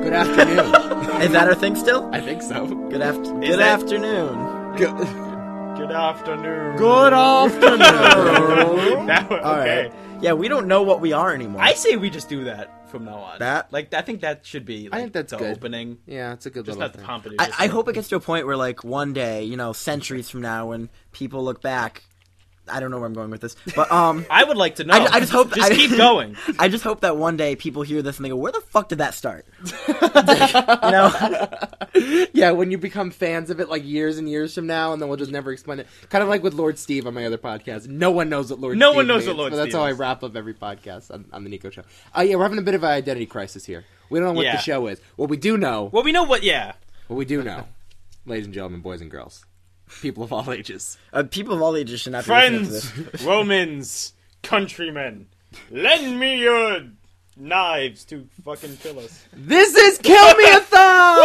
Good afternoon. Is that our thing still? I think so. Good afternoon. Good afternoon. Good afternoon. Okay. All right. Yeah, we don't know what we are anymore. I say we just do that from now on. That? Like, I think that should be. Like, I think that's the good. opening. Yeah, it's a good Just little not the thing. pompous. I hope it gets to a point where, like, one day, you know, centuries from now, when people look back, I don't know where I'm going with this, but I would like to know. I just hope. Just keep going. I just hope that one day people hear this and they go, "Where the fuck did that start?" You know? Yeah, when you become fans of it, like, years and years from now, and then we'll just never explain it. Kind of like with Lord Steve on my other podcast. No one knows what Lord Steve No one knows means, what Lord but that's Steve how I is. wrap up every podcast on the Nico Show. Yeah, we're having a bit of an identity crisis here. We don't know what Yeah. the show is. What we do know, Well, we know what. Yeah. ladies and gentlemen, boys and girls, people of all ages. People of all ages should not be listening to Friends, this. Romans, countrymen, lend me your knives to fucking kill us. This is Kill Me a Thon!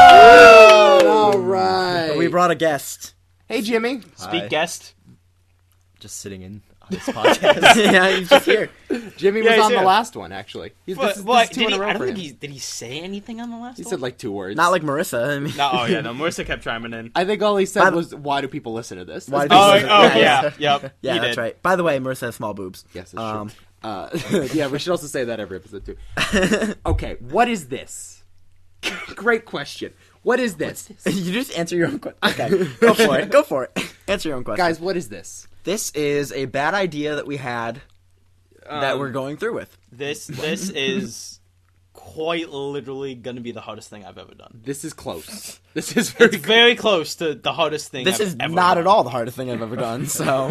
All right. We brought a guest. Hey, Jimmy. Speak Hi. guest. Just sitting in on this podcast. Yeah, he's just here. Jimmy Yeah, was he's on the here. last one, actually. This is two in a row I don't for think him. did he say anything on the last He one? said like 2 words. Not like Marissa. I mean, No, oh yeah, no. Marissa kept chiming in. I think all he By said the- was, "Why do people listen to this?" Why That's do Oh, people- oh Yeah, yeah, yep. yeah, he that's did. right. By the way, Marissa has small boobs. Yes, that's true. Yeah, we should also say that every episode too. Okay, what is this? Great question. What is this? You just answer your own question. Okay, go for it. Go for it. Answer your own question. Guys, what is this? This is a bad idea that we had that we're going through with. This is quite literally going to be the hardest thing I've ever done. This is close. This is very It's very close to the hardest thing This I've is ever not done. at all the hardest thing I've ever done. So,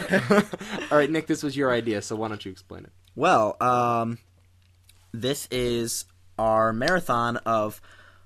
All right, Nick, this was your idea, so why don't you explain it? well, this is our marathon of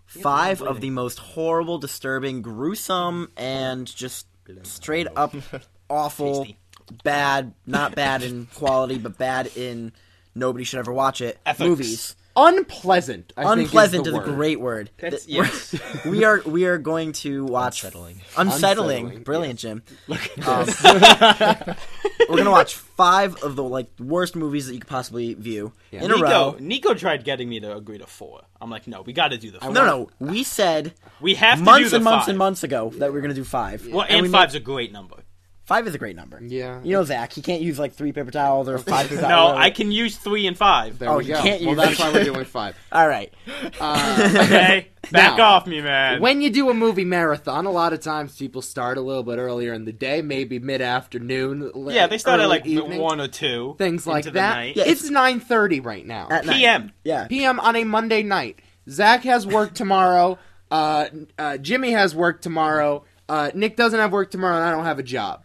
5 of the most horrible, disturbing, gruesome, and just straight up awful, Tasty. bad, not bad in quality, but bad in nobody should ever watch it, Ethics. movies. Unpleasant. I think Unpleasant is is the a word. great word. That's- We're- yes. we are going to watch Unsettling. Unsettling, Brilliant, Jim. Look Um, at this. We're gonna watch 5 of the worst movies that you could possibly view Yeah. in a row. Nico tried getting me to agree to 4. I'm like, no, we got to do the 4. No, we said We have to do months the and months 5. and months ago that we were gonna do 5. Well, we and made- 5's a great number. 5 is a great number. Yeah. You know Zach, he can't use 3 paper towels or 5 paper No, towels. I can use 3 and 5. There Oh, we you go. can't Well, use that's that. why we're doing 5. All right. Okay, back Now, off me, man. When you do a movie marathon, a lot of times people start a little bit earlier in the day, maybe mid-afternoon. Yeah, they start at early like evening, 1 or 2. things like into the that. night. Yeah, It's 9:30 right now. At night. PM. Yeah. PM on a Monday night. Zach has work tomorrow. Jimmy has work tomorrow. Nick doesn't have work tomorrow, and I don't have a job.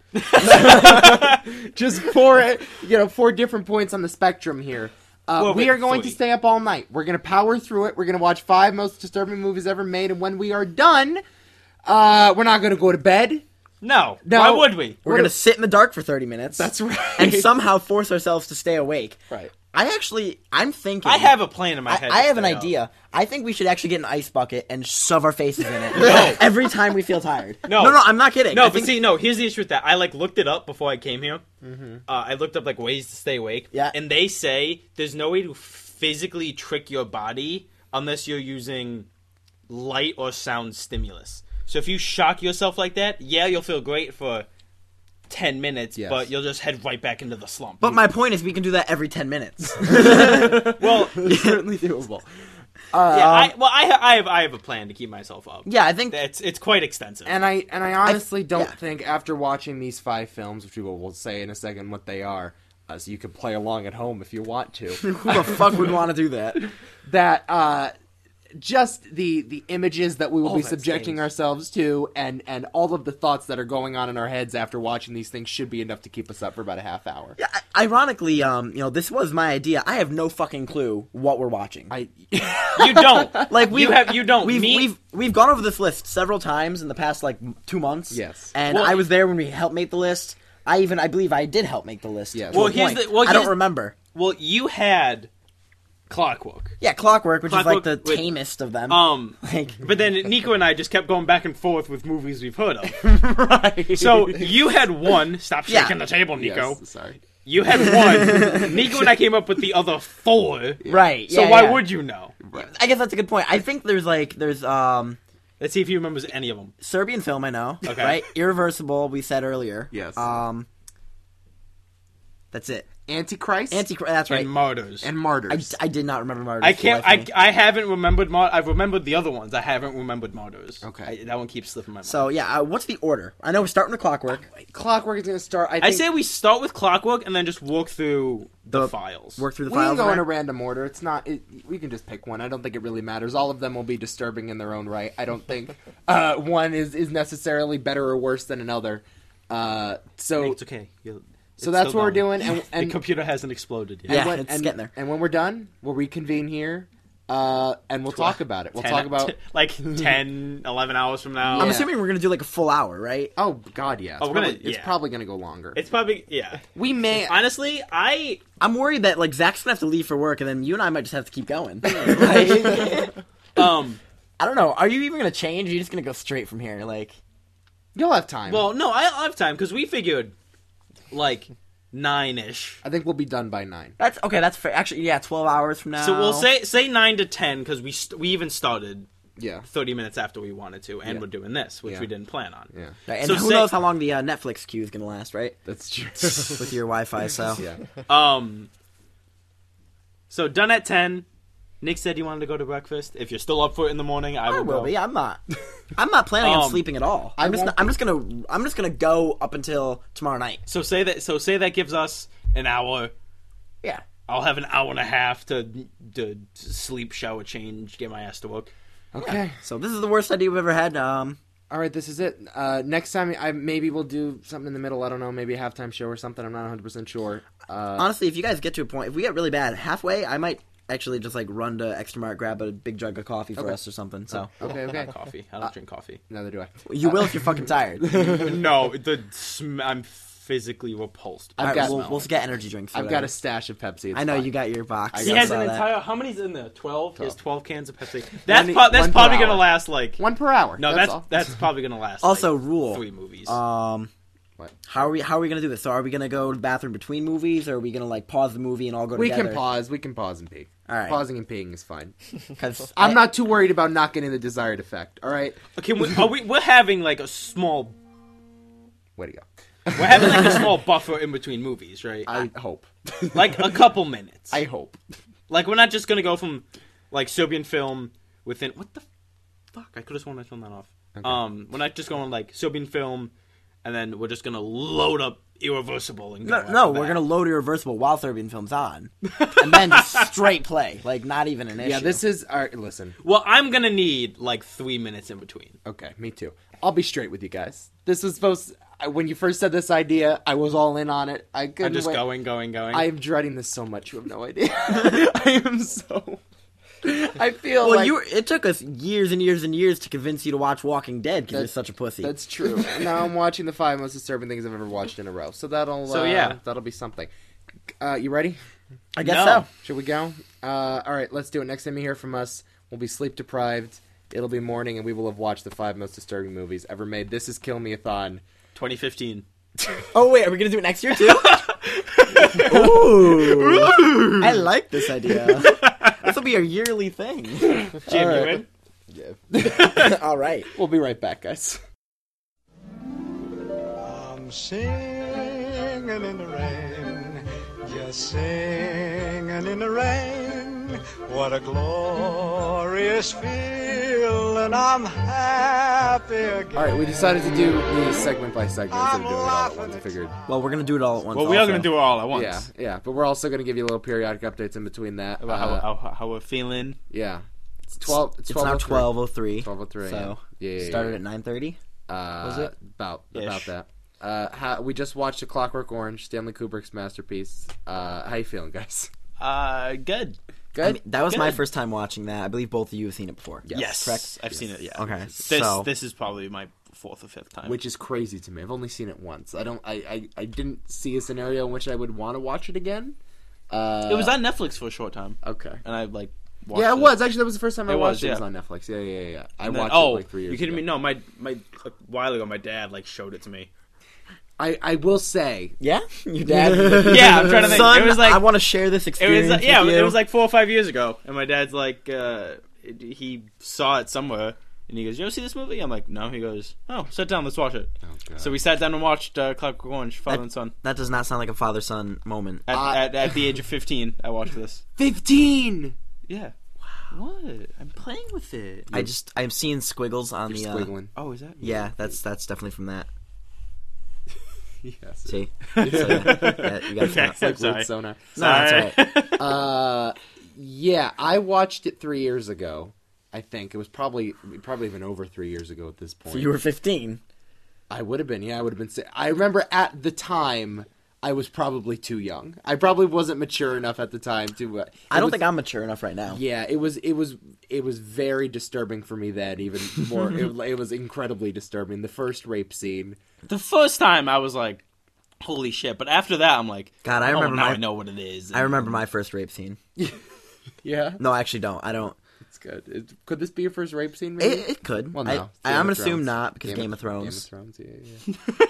Just 4 different points on the spectrum here. We are going to 3. stay up all night. We're going to power through it. We're going to watch 5 most disturbing movies ever made, and when we are done, we're not going to go to bed. No. No. Why would we? We're gonna sit in the dark for 30 minutes. That's right. And somehow force ourselves to stay awake. Right. I'm thinking. I have a plan in my head. I to have an stay up. idea. I think we should actually get an ice bucket and shove our faces in it every time we feel tired. No. no, I'm not kidding. No, I but think- see, no, here's the issue with that. I, looked it up before I came here. I looked up, ways to stay awake. Yeah. And they say there's no way to physically trick your body unless you're using light or sound stimulus. So if you shock yourself like that, yeah, you'll feel great for 10 minutes, Yes. but you'll just head right back into the slump. But my point is, we can do that every 10 minutes. well, It's certainly doable. yeah, I have a plan to keep myself up. Yeah, I think. It's quite extensive. And I honestly don't yeah. think after watching these 5 films, which we will say in a second what they are, so you can play along at home if you want to, Who the fuck would want to do that? that just the images that we will All be that subjecting things. ourselves to and all of the thoughts that are going on in our heads after watching these things should be enough to keep us up for about a half hour. Yeah, ironically, this was my idea. I have no fucking clue what we're watching. You don't. You don't. We've gone over this list several times in the past 2 months. Yes. And Well, I was there when we helped make the list. I believe I did help make the list. Yes. to a Well, here's point. the- well, I don't here's- remember. Well, you had Clockwork. Yeah, Clockwork, which is Clockwork the with- tamest of them. But then Nico and I just kept going back and forth with movies we've heard of. Right. So you had one. Stop Yeah. shaking the table, Nico. Yes, sorry. You had one. Nico and I came up with the other 4. Right. So yeah, why yeah. would you know? I guess that's a good point. I think there's Let's see if he remembers any of them. Serbian film. I know. Okay. Right. Irreversible. We said earlier. Yes. That's it. Antichrist That's right. And Martyrs. and Martyrs. I did not remember Martyrs. I can't. for the life of me. I haven't remembered. I've remembered the other ones. I haven't remembered Martyrs. Okay. That one keeps slipping my mind. So yeah, what's the order? I know we're starting with Clockwork. Clockwork is going to start. I I think say we start with Clockwork and then just walk through the files. Work through the we can files. go in a right? random order. It's not. We can just pick one. I don't think it really matters. All of them will be disturbing in their own right. I don't think one is necessarily better or worse than another. So It's okay. so that's what we're doing. And the computer hasn't exploded yet. Yeah, when, it's getting there. And when we're done, we'll reconvene here, and we'll talk about it. We'll talk about. like 10, 11 hours from now. I'm Yeah. assuming we're gonna do like a full hour, right? Oh God, yeah. Oh, we're gonna- It's yeah. probably gonna go longer. It's probably We may. honestly. I'm worried that like Zach's gonna have to leave for work, and then you and I might just have to keep going. Right? I don't know. Are you even gonna change? Or are you just gonna go straight from here? Like, You'll have time. Well, no, I'll have time because we figured like 9-ish. I think we'll be done by 9. that's okay. That's fair. Actually, yeah, 12 hours from now. So we'll say 9 to 10 because we even started Yeah. 30 minutes after we wanted to, and Yeah. we're doing this, which Yeah. we didn't plan on. Yeah. Right, and so who say- knows how long the Netflix queue is gonna last, right? That's true. With your Wi-Fi, so Yeah. So done at 10. Nick said you wanted to go to breakfast. If you're still up for it in the morning, I I will will go. be. I'm not. I'm not planning on sleeping at all. I I'm won't just gonna go up until tomorrow night. So say that gives us an hour. Yeah. I'll have an hour and a half to sleep, shower, change, get my ass to work. Okay. So this is the worst idea we've ever had. All right, this is it. Next time, maybe we'll do something in the middle. I don't know, maybe a halftime show or something. I'm not 100% sure. Honestly, if you guys get to a point, if we get really bad halfway, I might actually just like run to Extra Mart, grab a big jug of coffee for us or something. So Okay, okay. Not coffee. I don't drink coffee. Neither do I. you will if you're fucking tired. No, I'm physically repulsed. I've All right, got- we'll get energy drinks. or I've got whatever. a stash of Pepsi. It's I know fine. you got your box. He I has saw an that. entire. How many's in there? 12. He has 12 cans of Pepsi. One That's per probably hour. gonna last like. One per hour. No, all. that's probably gonna last. Also, like, rule. 3 movies. What? How are we gonna do this? So are we gonna go to the bathroom between movies, or are we gonna like pause the movie and all go We together? can pause. We can pause and pee. All right. Pausing and peeing is fine. Because I'm not too worried about not getting the desired effect. All right. Okay, we're having like a small. Way to go. We're having like a small buffer in between movies, right? I hope. Like a couple minutes. I hope. Like we're not just gonna go from like Serbian film within what the fuck? I could have sworn I turned that off. Okay. We're not just going like Serbian film, and then we're just gonna load up Irreversible and go No, after we're that. gonna load Irreversible while Serbian film's on, and then just straight play, like not even an issue. Yeah, this is. All right, listen. Well, I'm gonna need like 3 minutes in between. Okay, me too. I'll be straight with you guys. This was supposed. When you first said this idea, I was all in on it. I couldn't I'm just wait. going. I am dreading this so much. You have no idea. I am so. I feel Well, like it took us years and years and years to convince you to watch Walking Dead because you're That- such a pussy. that's true. Now I'm watching the 5 most disturbing things I've ever watched in a row. So that'll be something. You ready? I guess No. so. Should we go? All right, let's do it. Next time you hear from us, we'll be sleep deprived. It'll be morning, and we will have watched the 5 most disturbing movies ever made. This is Kill Me a Thon. 2015. Oh wait, are we gonna do it next year too? Ooh, I like this idea. This will be a yearly thing. Jim, All you right. in? All right. We'll be right back, guys. I'm singing in the rain, just singing in the rain. What a glorious feeling, I'm happy again. All right, we decided to do these segment by segment instead of doing it all at once. I figured. Well, we're gonna do it all at once. Well, we are also. gonna do it all at once. Yeah, yeah, but we're also going to give you a little periodic updates in between that. About how we're feeling. Yeah, it's 12. It's now 12:03. 12:03. So yeah. started at 9:30. Was it? about Ish. that? We just watched A Clockwork Orange, Stanley Kubrick's masterpiece. How you feeling, guys? Good. Good. I mean, that was my Good. first time watching that. I believe both of you have seen it before. Yes, correct. I've seen it. Yeah. Okay, This so this is probably my 4th or 5th time. Which is crazy to me. I've only seen it once. I didn't see a scenario in which I would want to watch it again. it was on Netflix for a short time, Okay. and I like. Watched Yeah, it was actually. That was the first time I It watched was, it. It was yeah. on Netflix. Yeah. I And then- watched it like 3 years. you kidding ago. me? No, my a while ago, my dad like showed it to me. I will say, Yeah, your dad. Yeah, I'm trying to think. Son, It was like I want to share this it experience. was yeah, with you. it was like 4 or 5 years ago, and my dad's like, he saw it somewhere, and he goes, "You ever see this movie?" I'm like, "No." He goes, "Oh, sit down, let's watch it." So we sat down and watched Clockwork Orange, father and son. That does not sound like a father-son moment. At the age of 15, I watched this. 15. Yeah. Wow. What? I'm playing with it. I'm seeing squiggles on the. Squiggling. Oh, is that? Yeah, that's definitely from that. Yes. See, so, yeah, you got Okay. It's like Sorry. weird sonar. No, that's all right. Yeah, I watched it 3 years ago. I think it was probably even over 3 years ago at this point. So you were 15. I would have been. Yeah, I would have been. I remember at the time I was probably too young. I probably wasn't mature enough at the time to. I don't think I'm mature enough right now. Yeah, it was very disturbing for me then. Even more, it was incredibly disturbing. The first rape scene. The first time I was like, "Holy shit!" But after that, I'm like, God, I remember now my- I know what it is. I remember my first rape scene. Yeah, No, I actually don't. I don't. it's good. Could this be your first rape scene? Maybe. It could. Well, no. I'm Game gonna of assume Thrones. not because Game of Thrones. Game of Thrones.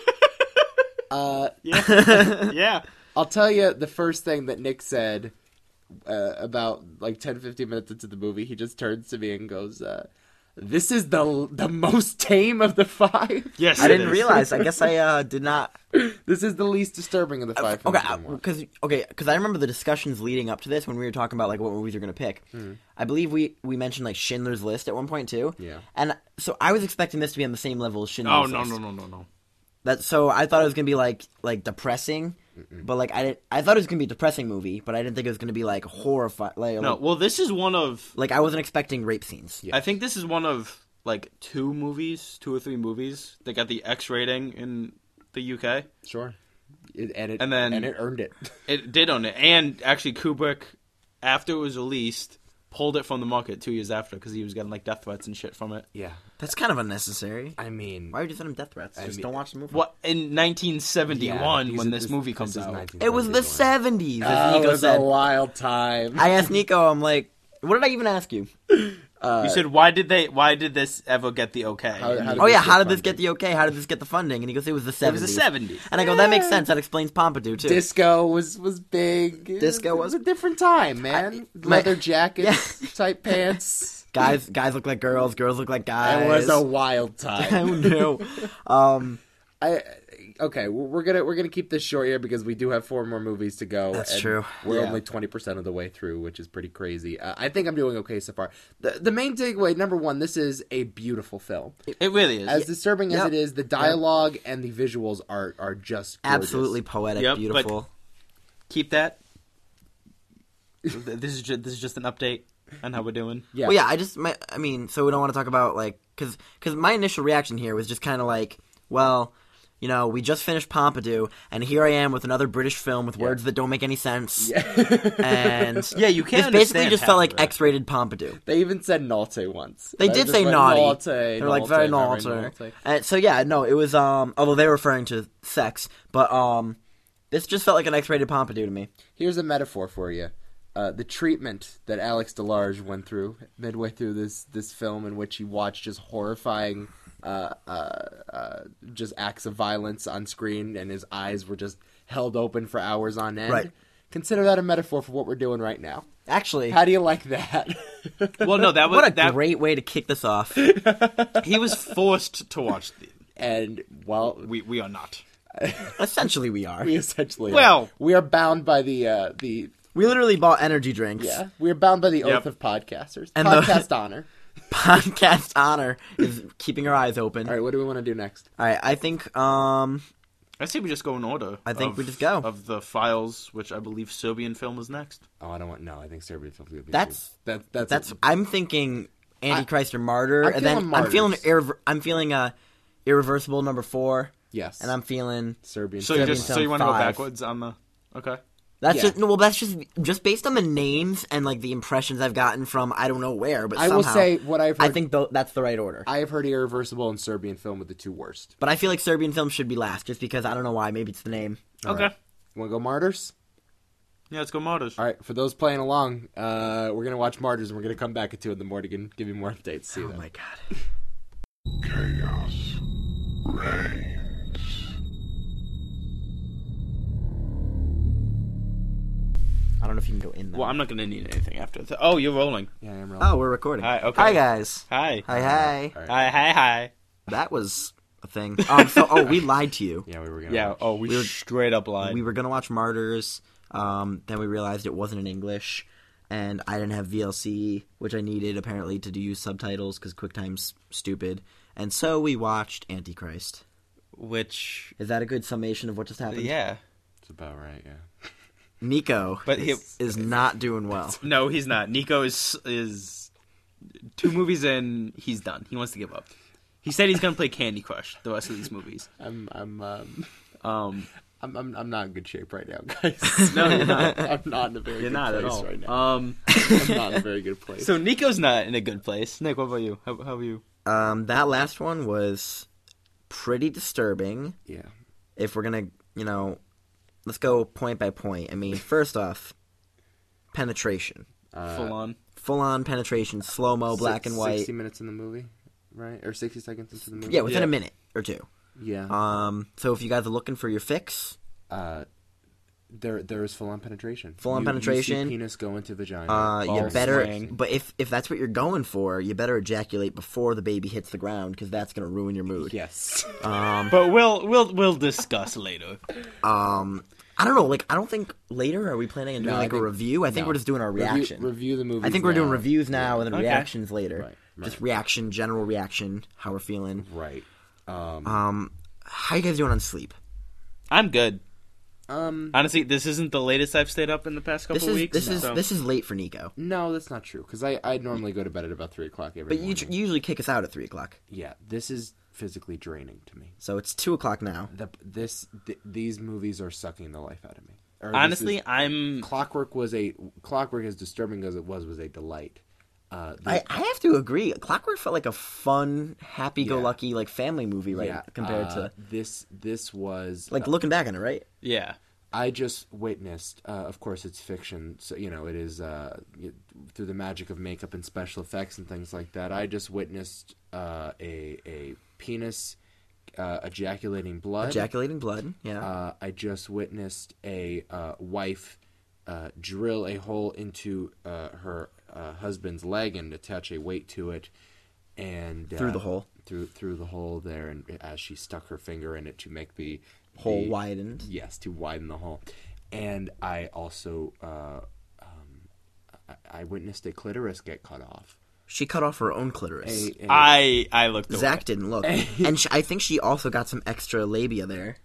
Yeah. Yeah. I'll tell you the first thing that Nick said about like 10-15 minutes into the movie. He just turns to me and goes, "This is the most tame of the 5." Yes. I it didn't is. realize. I guess I did not. This is the least disturbing of the 5 films. Okay, I'm watching. because I remember the discussions leading up to this when we were talking about like what movies you're gonna pick. I believe we mentioned like Schindler's List at one point too. Yeah. And so I was expecting this to be on the same level as Schindler's Oh List. no. So I thought it was gonna be like depressing, but like I thought it was gonna be a depressing movie, but I didn't think it was gonna be like horrifying. No. Well, this is one of. like I wasn't expecting rape scenes. I think this is one of like 2 or 3 movies that got the X rating in the UK. Sure. It And then- it earned it. It did own it, and actually Kubrick, after it was released, pulled it from the market 2 years after because he was getting like death threats and shit from it. Yeah. That's kind of unnecessary. I mean, Why would you send him death threats? Just mean- don't watch the movie. What in 1971 when this movie comes out? It was the 70s, as It Nico was said. a wild time. I asked Nico, I'm like, what did I even ask you? You said why did this ever get the okay? How did Oh yeah, this how get did this get funded? the okay? How did this get the funding? And he goes, it was the 70s. It was the 70s. And I go, that makes sense. That explains Pompidou too. Disco was big. Disco It was- a different time, man. Leather jackets, tight pants. Guys look like girls. Girls look like guys. It was a wild time. Oh no. Okay, we're gonna keep this short here because we do have 4 more movies to go. That's and true. We're Yeah. only 20% of the way through, which is pretty crazy. I think I'm doing okay so far. The main takeaway, number 1, this is a beautiful film. It really is. As disturbing as Yep. it is, the dialogue and the visuals are just gorgeous. Absolutely poetic, Yep, but- beautiful. Keep that. This is just an update on how we're doing. Yeah. Well, yeah, I mean, so we don't want to talk about, like, because my initial reaction here was just kind of like, well, you know, we just finished Pompidou, and here I am with another British film with words that don't make any sense. And Yeah, you this can. basically understand just half felt of like it. X-rated Pompidou. They even said naughty once. They did say naughty. Naughty. They were like very naughty. And so yeah, no, it was although they were referring to sex, but this just felt like an X-rated Pompidou to me. Here's a metaphor for you. The treatment that Alex DeLarge went through midway through this film, in which he watched just horrifying, just acts of violence on screen, and his eyes were just held open for hours on end. Right. Consider that a metaphor for what we're doing right now. Actually, How do you like that? Well, no, that was what a that. great way to kick this off. He was forced to watch. And well, We are not. Essentially, we are. we essentially Well- we are bound by the We literally bought energy drinks. yeah we are bound by the Yep. oath of podcasters. And Podcast honor. Podcast honor is keeping our eyes open. All right, what do we want to do next? All right, I think I say we just go in order. I think we just go. of the files, which I believe Serbian film is next. Oh, I don't want. No, I think Serbian film's gonna be. That's- that's I'm thinking Antichrist or Martyr, I'm and then feeling I'm feeling Irreversible number 4, yes, and I'm feeling Serbian. So Serbian you want to go 5. backwards on the okay? that's Yeah. that's just based on the names and like the impressions I've gotten from I don't know where, but I somehow will say what I've heard. I think that's the right order. I have heard Irreversible and Serbian film with the 2 worst. But I feel like Serbian film should be last, just because I don't know why. Maybe it's the name. Okay. You want to go Martyrs? Yeah, let's go Martyrs. All right, for those playing along, we're gonna watch Martyrs, and we're gonna come back at 2 in the morning and give you more updates. See you Oh then. my god. Chaos reigns. don't know if you can go in there. Well, I'm not gonna need anything after. Oh, you're rolling. Yeah, I am rolling. Oh, we're recording. Hi, okay. Hi, guys. Hi. Hi. All right. Hi. That was a thing. We lied to you. Yeah, we were gonna. Yeah. watch. Oh, we We were- straight up lied. We were going to watch Martyrs. Then we realized it wasn't in English. And I didn't have VLC, which I needed, apparently, to use subtitles, because QuickTime's stupid. And so we watched Antichrist. Which, Is that a good summation of what just happened? yeah. It's about right. Yeah. Nico But he- is not doing well. No, he's not. Nico is 2 movies in. He's done. He wants to give up. He said he's gonna play Candy Crush the rest of these movies. I'm Um, not in good shape right now, guys. no, you're not. I'm not in a very You're good not place at all. right now. Um, I'm not in a very good place. so Nico's not in a good place. Nick, what about you? How are you? That last one was pretty disturbing. yeah. If we're going to, let's go point by point. I mean, first off, penetration. Full on. Full-on penetration, slow-mo, black and white. 60 minutes in the movie, right? Or 60 seconds into the movie. Yeah, within Yeah. a minute or two. Yeah. So if you guys are looking for your fix, There is full on penetration. Full-on You penetration. see penis go into vagina. you Balls better. swing. But if that's what you're going for, you better ejaculate before the baby hits the ground, because that's going to ruin your mood. Yes. But we'll discuss later. I don't know. I don't think later are we planning on doing No, I a think- review. I think no. we're just doing our reaction. Review the movie. I think we're doing reviews now and then Okay. reactions later. Right, Just right. reaction, general reaction, how we're feeling. Right. How you guys doing on sleep? I'm good. Um. Honestly, this isn't the latest I've stayed up in the past couple weeks. This is late for Nico. No, that's not true. Because I normally go to bed at about 3 o'clock every But you morning. usually kick us out at 3:00, Yeah. This is physically draining to me. so it's 2:00 now. These movies are sucking the life out of me. Or this Honestly, is- I'm. Clockwork, as disturbing as it was a delight. I have to agree. Clockwork felt like a fun, happy-go-lucky family movie, right? Compared to this was looking back on it, right? Yeah. I just witnessed. Of course, it's fiction, so it is through the magic of makeup and special effects and things like that. I just witnessed a penis ejaculating blood. Ejaculating blood. Yeah. I just witnessed a wife drill a hole into her husband's leg and attach a weight to it, and Through the hole. through the hole there, and as she stuck her finger in it to make the Hole widened. Yes, to widen the hole. And I also I witnessed a clitoris get cut off. She cut off her own clitoris. I looked away. Zach didn't look, and I think she also got some extra labia there.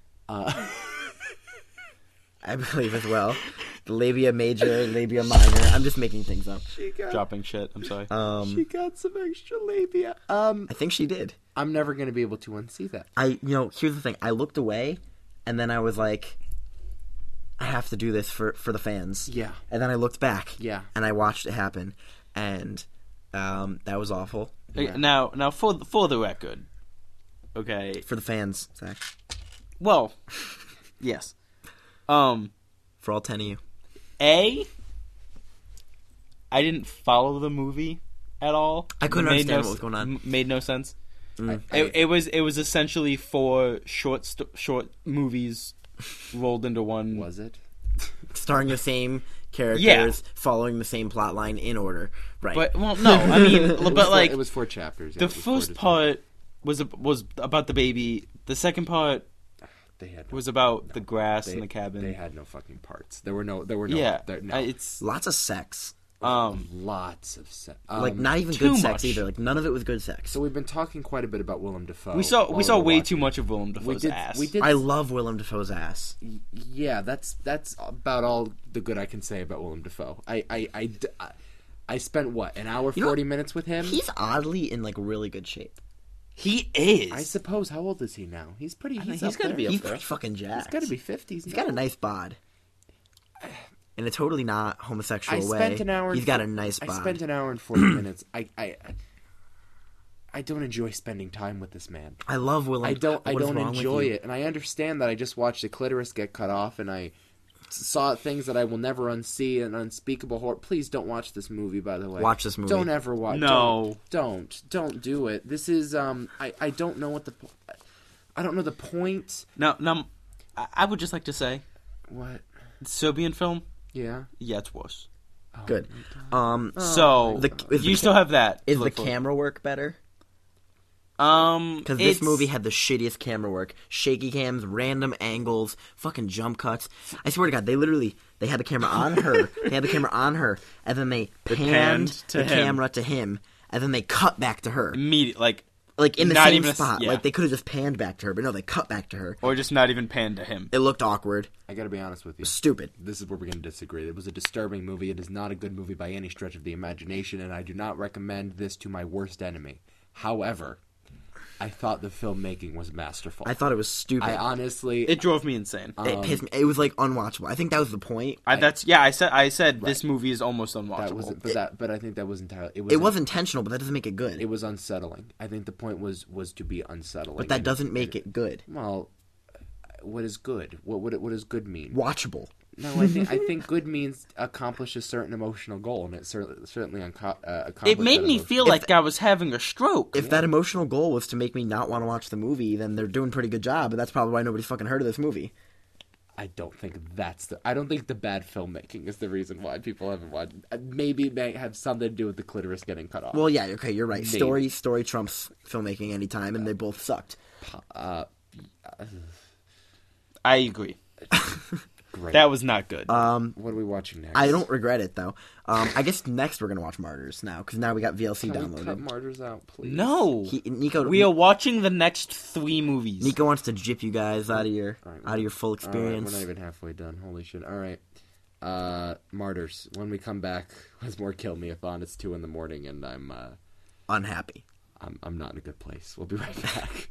I believe as well. The labia major, labia minor. I'm just making things up. Dropping shit. I'm sorry. She got some extra labia. I think she did. I'm never going to be able to unsee that. Here's the thing. I looked away, and then I was like, I have to do this for the fans. Yeah. And then I looked back. Yeah. And I watched it happen, and that was awful Okay, Now for the record, okay. for the fans, Zach. Well, yes. For all 10 of you. I didn't follow the movie at all. I couldn't Made understand what was going on. Made no sense. Mm. It was essentially 4 short movies rolled into one. Was it? Starring the same characters, Yeah. following the same plot line in order. Right. But no, I mean, but like it was 4 chapters. Yeah, the it was 4 first to 10. part was about the baby. The second part They had was about the grass they, in the cabin. They had no fucking parts. There were no. yeah, no. it's Lots of sex. lots of sex. Not even too good sex much. either. None of it was good sex. So we've been talking quite a bit about Willem Dafoe. we saw while way were too watching. much of Willem Dafoe's ass. We did. I love Willem Dafoe's ass. Yeah, that's about all the good I can say about Willem Dafoe. I spent an hour 40 minutes with him. He's oddly in really good shape. He is. I suppose. How old is he now? He's pretty. He's he's up gotta there. be up He's there. pretty fucking jacked. He's got to be 50s. He's got a nice bod. In a totally not homosexual I way. spent an hour. He's got a nice bod. I spent an hour and 40 minutes. I don't enjoy spending time with this man. I love Willem. I don't What is wrong with enjoy you? it, and I understand that I just watched a clitoris get cut off, and I saw things that I will never unsee, and unspeakable horror. Please don't watch this movie. By the way, Watch this movie. Don't ever watch. No. don't do it. This is I don't know what I don't know the point. Now, I would just like to say, What? the Serbian film, Yeah. Yeah, it's worse. Good. So you still have that. Is to the look forward camera work better? to. Because this movie had the shittiest camera work. Shaky cams, random angles, fucking jump cuts. I swear to God, they had the camera on her. They had the camera on her, and then they panned to the him. camera to him, and then they cut back to her. immediate, like In the not same even spot. yeah. Like, they could have just panned back to her, but no, they cut back to her. or just not even pan to him. It looked awkward. I gotta be honest with you. Stupid. This is where we're going to disagree. It was a disturbing movie. It is not a good movie by any stretch of the imagination, and I do not recommend this to my worst enemy. However, I thought the filmmaking was masterful. I thought it was stupid. I honestly... It drove me insane. It pissed me. It was, like, unwatchable. I think that was the point. I said this movie is almost unwatchable. but I think that was entirely... It was intentional, but that doesn't make it good. It was unsettling. I think the point was to be unsettling. But that And doesn't make it good. Well, what is good? What does good mean? Watchable. No, I think good means accomplish a certain emotional goal, and it certainly accomplished. It made that me emotion. feel like I was having a stroke. If that emotional goal was to make me not want to watch the movie, then they're doing a pretty good job, and that's probably why nobody's fucking heard of this movie. I don't think I don't think the bad filmmaking is the reason why people haven't watched. Maybe it may have something to do with the clitoris getting cut off. Well, yeah, okay, you're right. Maybe. Story trumps filmmaking anytime, and they both sucked. I agree. Great. That was not good. What are we watching next? I don't regret it, though. I guess next we're going to watch Martyrs now, because now we got VLC Can we cut downloaded. Martyrs out, please? no, Nico, we are watching the next 3 movies. Nico wants to jip you guys out of your full All right, experience. we're not even halfway done. Holy shit! All right, Martyrs. When we come back, with more Kill Me-a-thon. It's 2 a.m, and Unhappy. I'm not in a good place. We'll be right back.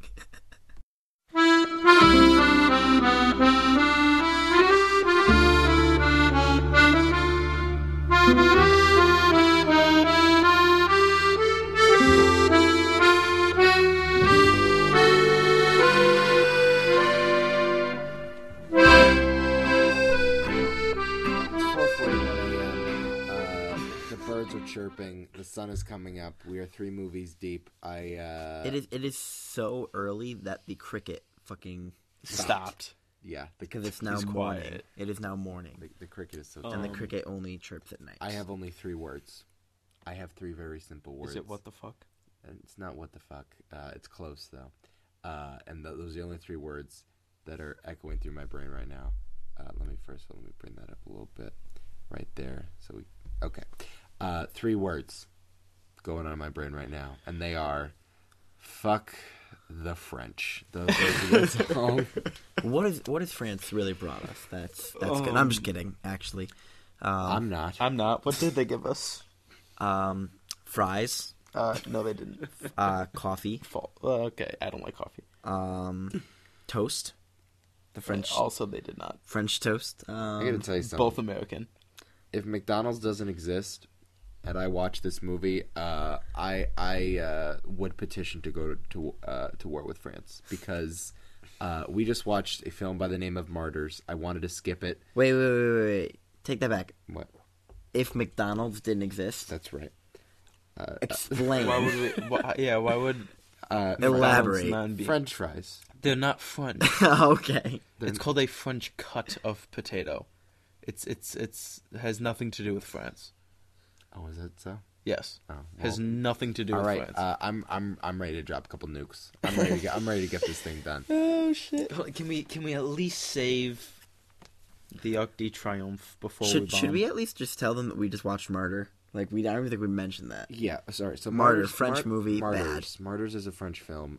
The birds are chirping. The sun is coming up. We are 3 movies deep. It is so early that the cricket fucking Stopped. Yeah, because it's now He's morning. quiet. It is now morning, the cricket is so. and the cricket only chirps at night. I have only 3 words. I have 3 very simple words. Is it what the fuck? And it's not what the fuck. It's close though. And those are the only 3 words that are echoing through my brain right now. Let me bring that up a little bit. Right there. Okay. 3 words going on in my brain right now, and they are fuck the French. Those are the song. What has France really brought us? That's good. I'm just kidding, actually. I'm not. I'm not. What did they give us? Fries, No, they didn't. coffee, Okay, I don't like coffee. toast. The French Also, they did not. French toast. I gotta tell you something. Both American. If McDonald's doesn't exist and I watch this movie, I would petition to go to war with France, because we just watched a film by the name of Martyrs. I wanted to skip it. Wait. Take that back. What? If McDonald's didn't exist, That's right. explain. Why would we? Why would Elaborate. McDonald's be? French fries. They're not French. Okay. It's called a French cut of potato. It's has nothing to do with France. Oh, is that so? Yes, Oh, has nothing to do all with right. France. I'm ready to drop a couple nukes. I'm ready to get this thing done. Oh shit! Can we at least save the Arc de Triomphe before we bomb? Should we at least just tell them that we just watched Martyr? Like, I don't even think we mentioned that. Yeah. Sorry. So Martyr, French movie, Martyrs. Martyrs is a French film.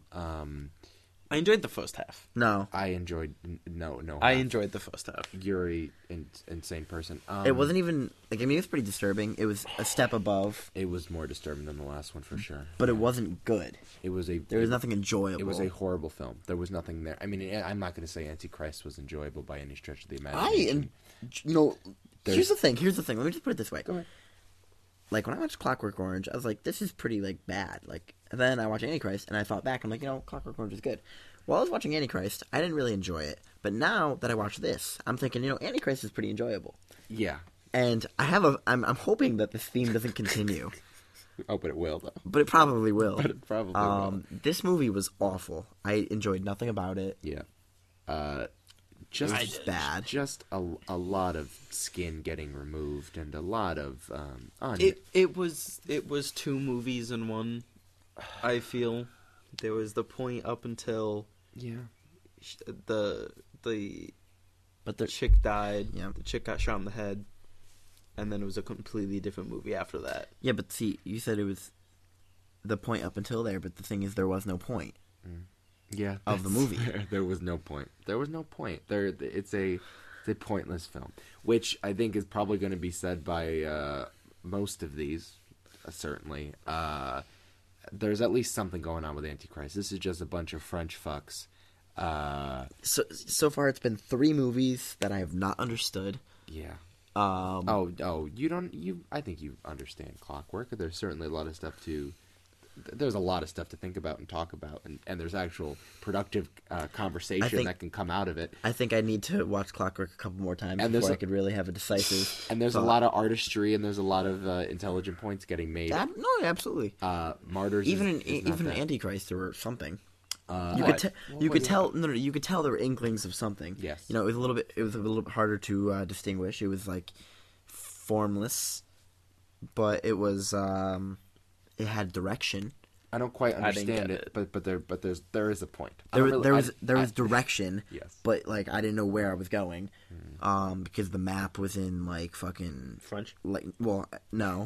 I enjoyed the first half. No. I enjoyed no. I half. enjoyed the first half. You're an insane person. It wasn't even, like, I mean, it was pretty disturbing. It was a step above, It was more disturbing than the last one for sure. but it wasn't good. It was There was nothing enjoyable. It was a horrible film. There was nothing there. I mean, I'm not going to say Antichrist was enjoyable by any stretch of the imagination. Here's the thing. Let me just put it this way. Go ahead. Like, when I watched Clockwork Orange, I was like, this is pretty, like, bad. Like, and then I watched Antichrist, and I thought back, I'm like, Clockwork Orange is good. While I was watching Antichrist, I didn't really enjoy it. But now that I watch this, I'm thinking, Antichrist is pretty enjoyable. Yeah. And I'm hoping that this theme doesn't continue. Oh, but it will though. But it probably will. But it probably will. This movie was awful. I enjoyed nothing about it. Yeah. just was bad. Just a lot of skin getting removed and a lot of It was two movies in one. I feel there was the point up until the But the chick died. Yeah. The chick got shot in the head, and then it was a completely different movie after that. yeah, but see, you said it was the point up until there, but the thing is, there was no point. Of the movie. There was no point. There was no point. It's a pointless film, which I think is probably going to be said by most of these. Certainly, there's at least something going on with Antichrist. This is just a bunch of French fucks. So far, it's been 3 movies that I have not understood. Yeah. Um, You don't. I think you understand Clockwork. There's certainly a lot of stuff to. There's a lot of stuff to think about and talk about, and there's actual productive conversation that can come out of it. I think I need to watch Clockwork a couple more times And before I could really have a decisive. And there's thought. a lot of artistry, and there's a lot of intelligent points getting made. No, absolutely. Martyrs, Even is not in that. Antichrist or something. You You could tell there were inklings of something. Yes. You know, it was a little bit harder to distinguish. It was like formless, but it was it had direction. I don't quite I didn't understand get it, but there is a point. There was direction. Yes. But like I didn't know where I was going, because the map was in like fucking French? Like, well, no.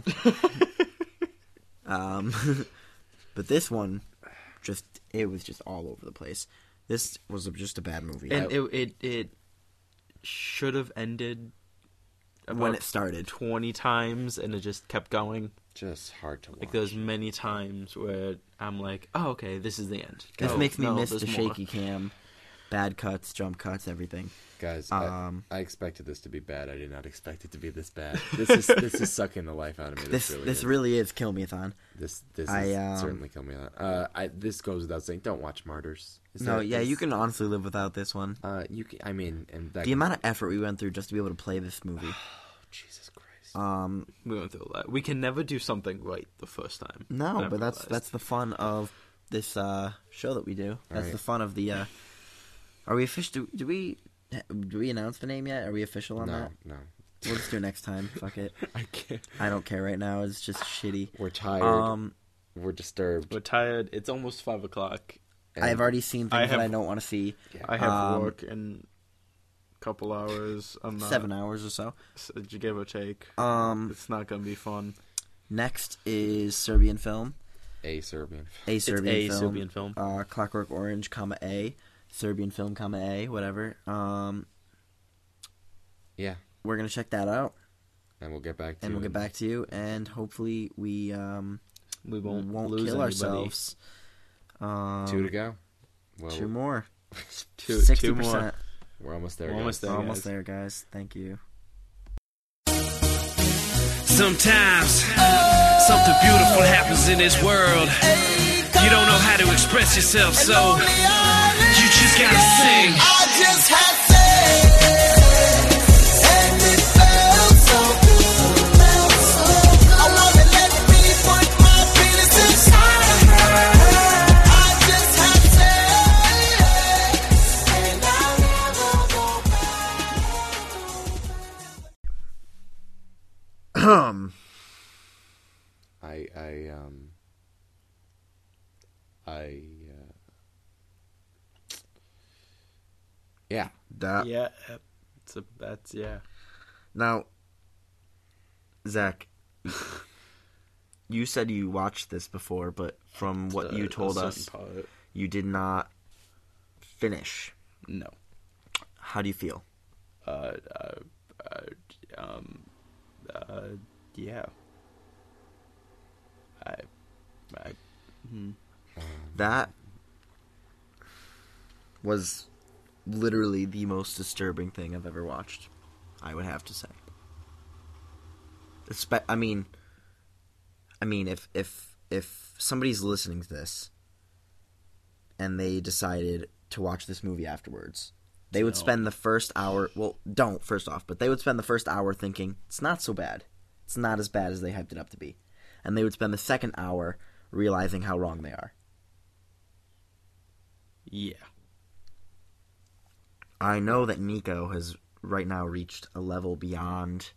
But this one, it was just all over the place. This was just a bad movie. And it should have ended when about it started. 20 times, and it just kept going. Just hard to watch. Like there's many times where I'm like, oh, okay, this is the end. This No, makes me no, miss there's the more. shaky cam, bad cuts, jump cuts, everything. Guys, I expected this to be bad. I did not expect it to be this bad. This is sucking the life out of me. This really is Kill Me-a-thon. This is I, certainly kill me. This goes without saying. Don't watch Martyrs. You can honestly live without this one. You can. I mean, and that The amount of effort we went through just to be able to play this movie. Jesus Christ. We went through that. We can never do something right the first time. No, I've but realized. that's the fun of this show that we do. That's Right. the fun of the. Are we official? Do we announce the name yet? Are we official on that? No. We'll just do it next time. Fuck it. I can't. I don't care right now. It's just shitty. We're tired. Um, We're disturbed. We're tired. It's almost 5 o'clock. I've already seen things that I have- don't want to see. I have work in a couple hours. I'm not 7 hours or so. give or take. It's not gonna be fun. Next is Serbian film. A Serbian. A Serbian film. Serbian film. Clockwork Orange, A. Serbian film, A. Whatever. Yeah, We're gonna check that out, and we'll get back to and you. we'll get back to you, and hopefully we We won't won't lose kill anybody. ourselves. 2 to go. Well, 2 more. Two 60%. more. we're almost there. We're almost guys. there. We're almost guys. there, guys. Thank you. Sometimes something beautiful happens in this world. You don't know how to express yourself, so you just gotta sing. I just had sex, and it felt so good. I wanna let me put my penis inside of her. I just had sex, and I'll never go back. Yeah. That. Yeah, that's yeah. Now, Zach, you said you watched this before, but from what you told A us, certain part. you did not finish. No. How do you feel? Yeah. That was literally the most disturbing thing I've ever watched, I would have to say. I mean, if somebody's listening to this and they decided to watch this movie afterwards, they would spend the first hour. Well, don't first off, but they would spend the first hour thinking it's not so bad. It's not as bad as they hyped it up to be, and they would spend the second hour realizing how wrong they are. Yeah. I know that Nico has right now reached a level beyond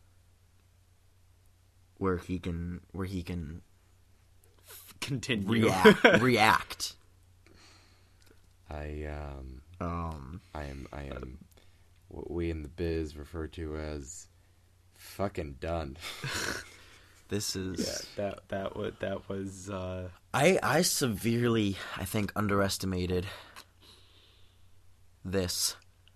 where he can Continue. react. I am what we in the biz refer to as fucking done. This is that was I severely, I think, underestimated this.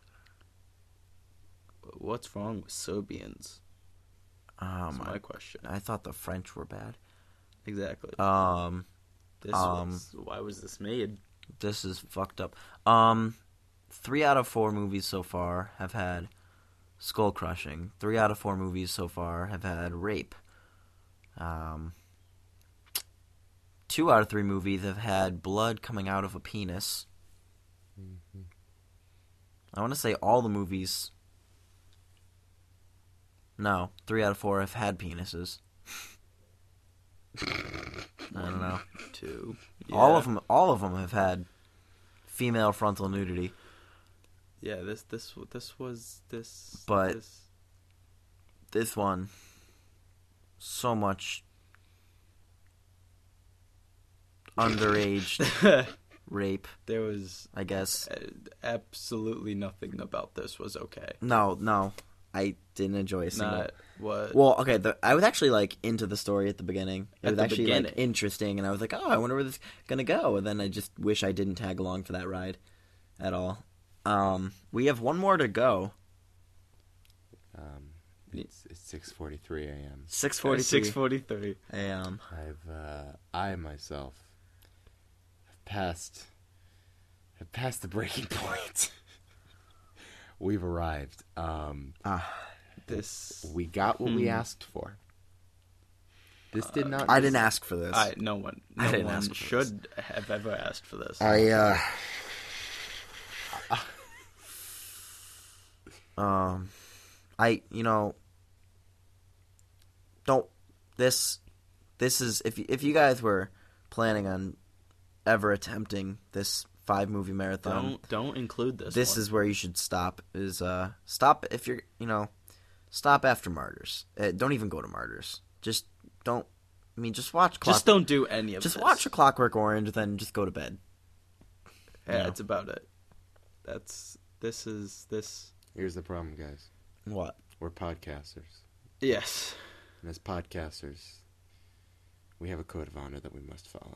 what's wrong with Serbians? That's my question. I thought the French were bad. Exactly. This Why was this made? This is fucked up. 3 out of 4 movies so far have had skull crushing. 3 out of 4 movies so far have had rape. 2 out of 3 movies have had blood coming out of a penis. I want to say all the movies. No, 3 out of 4 have had penises. I don't know. 2. All of them have had female frontal nudity. Yeah, this. But this one, so much underage rape. There was I guess. absolutely nothing about this was okay. No, I didn't enjoy a single. Not what? Well, okay, I was actually like into the story at the beginning. It At was the actually beginning. like interesting, and I was like, oh, I wonder where this is gonna go. And then I just wish I didn't tag along for that ride at all. We have one more to go. It's 6:43 a.m. 6:43 a.m. I myself have passed the breaking point. We've arrived. This. We got what we asked for. This did not. I didn't ask for this. No one didn't ask for should have ever asked for this. Don't. This is if you guys were planning on ever attempting this 5-movie marathon. Don't include this. This is where you should stop. Stop if you're stop after Martyrs. Don't even go to Martyrs. Just don't. I mean, just watch. Just don't do any of this. Just watch A Clockwork Orange, then just go to bed. Yeah, that's about it. This is. Here's the problem, guys. What? We're podcasters, Yes. and as podcasters, we have a code of honor that we must follow.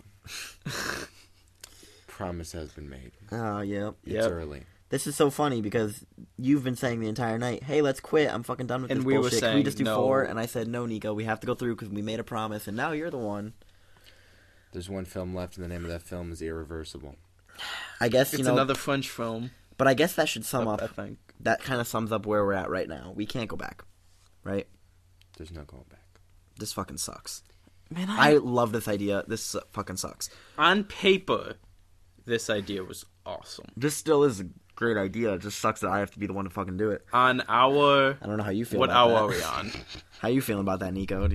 Promise has been made. Oh yeah. It's early. This is so funny because you've been saying the entire night, "Hey, let's quit. I'm fucking done with And this we were bullshit. Can we saying just do no. 4?" And I said, "No, Nico. We have to go through because we made a promise." And now you're the one. There's one film left, and the name of that film is Irreversible. I guess It's another French film. But I guess that should sum up. I think. That kind of sums up where we're at right now. We can't go back, right? There's no going back. This fucking sucks. Man, I love this idea. This fucking sucks. On paper, this idea was awesome. This still is a great idea. It just sucks that I have to be the one to fucking do it. On our. I don't know how you feel What about hour that. are we on? How you feeling about that, Nico?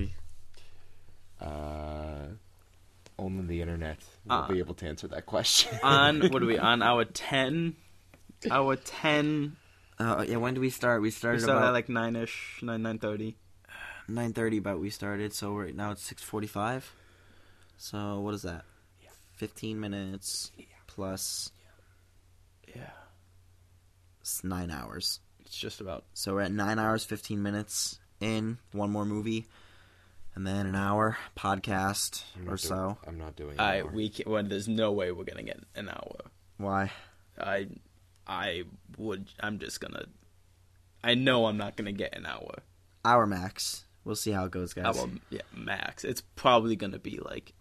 Only the internet will be able to answer that question. On, what are we, on our 10? Our 10. Yeah, when did we start? We We started started about at like 9-ish, 9:30. 9:30, but we started, so right now it's 6:45. So what is that? 15 minutes plus Yeah. it's 9 hours. It's just about. So we're at 9 hours, 15 minutes in, one more movie, and then an hour podcast or so. I'm not doing it. We can't, well, there's no way we're gonna get an hour. Why? I'm just gonna. I know I'm not gonna get an hour. Hour max. We'll see how it goes, guys. Hour, yeah, max. It's probably gonna be like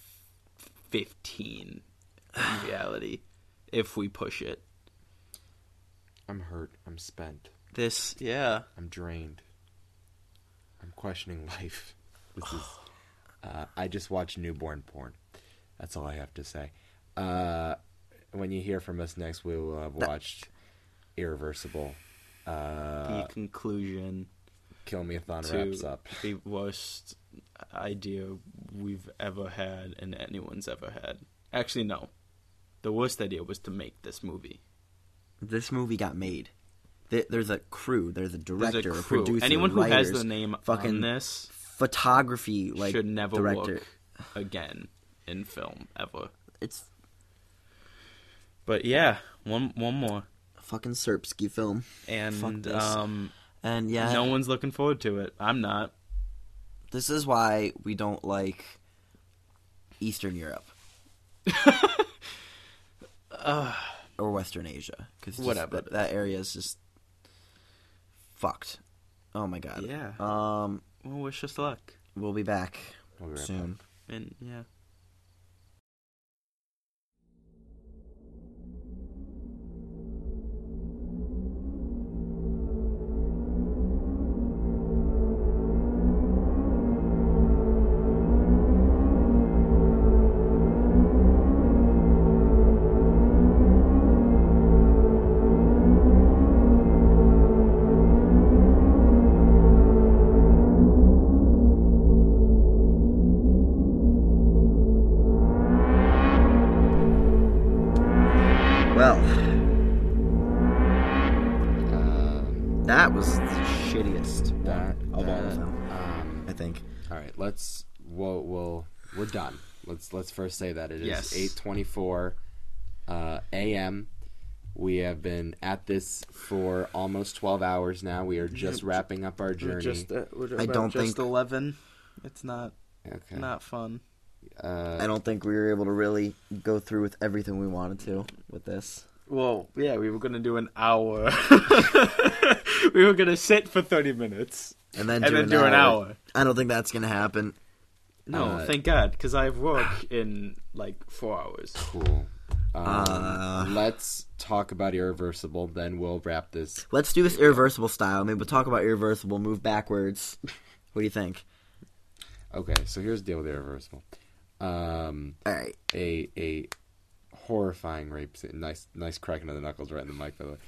15 in reality if we push it. I'm hurt. I'm spent. Yeah. I'm drained. I'm questioning life. This is. I just watched newborn porn. That's all I have to say. When you hear from us next, we will have watched Irreversible. The conclusion Kill Me a Thon to wraps up. the worst idea we've ever had and anyone's ever had. Actually, no. The worst idea was to make this movie. this movie got made. There's a crew. There's a director, There's a a crew. producer, Anyone who writers, has the name fucking on this photography, like should never director. work again in film ever. It's But yeah, one more, a fucking Serbsky film. Fuck and this. And yeah, no one's looking forward to it. I'm not. this is why we don't like Eastern Europe. Or Western Asia. Cause Whatever. That area is just fucked. Oh my god. Yeah. Um, Well, wish us luck. we'll be back We'll be right soon. And yeah. Well, back. that was the shittiest That one of all of them, I think. All right, we're done. Let's first say that it is Yes. 8:24 a.m. We have been at this for almost 12 hours now. We are just wrapping up our journey. I don't just think- 11. It's not Okay. not fun. I don't think we were able to really go through with everything we wanted to with this. Well, yeah, we were gonna do an hour. We were gonna sit for 30 minutes And then, and then do an hour. I don't think that's going to happen. No, thank God, because I have work in like 4 hours. Cool. Let's talk about Irreversible, then we'll wrap this. Let's do this Irreversible style. Maybe we'll talk about Irreversible, move backwards. What do you think? Okay, so here's the deal with Irreversible. All right. A horrifying rape scene. Nice cracking of the knuckles right in the mic, by the way.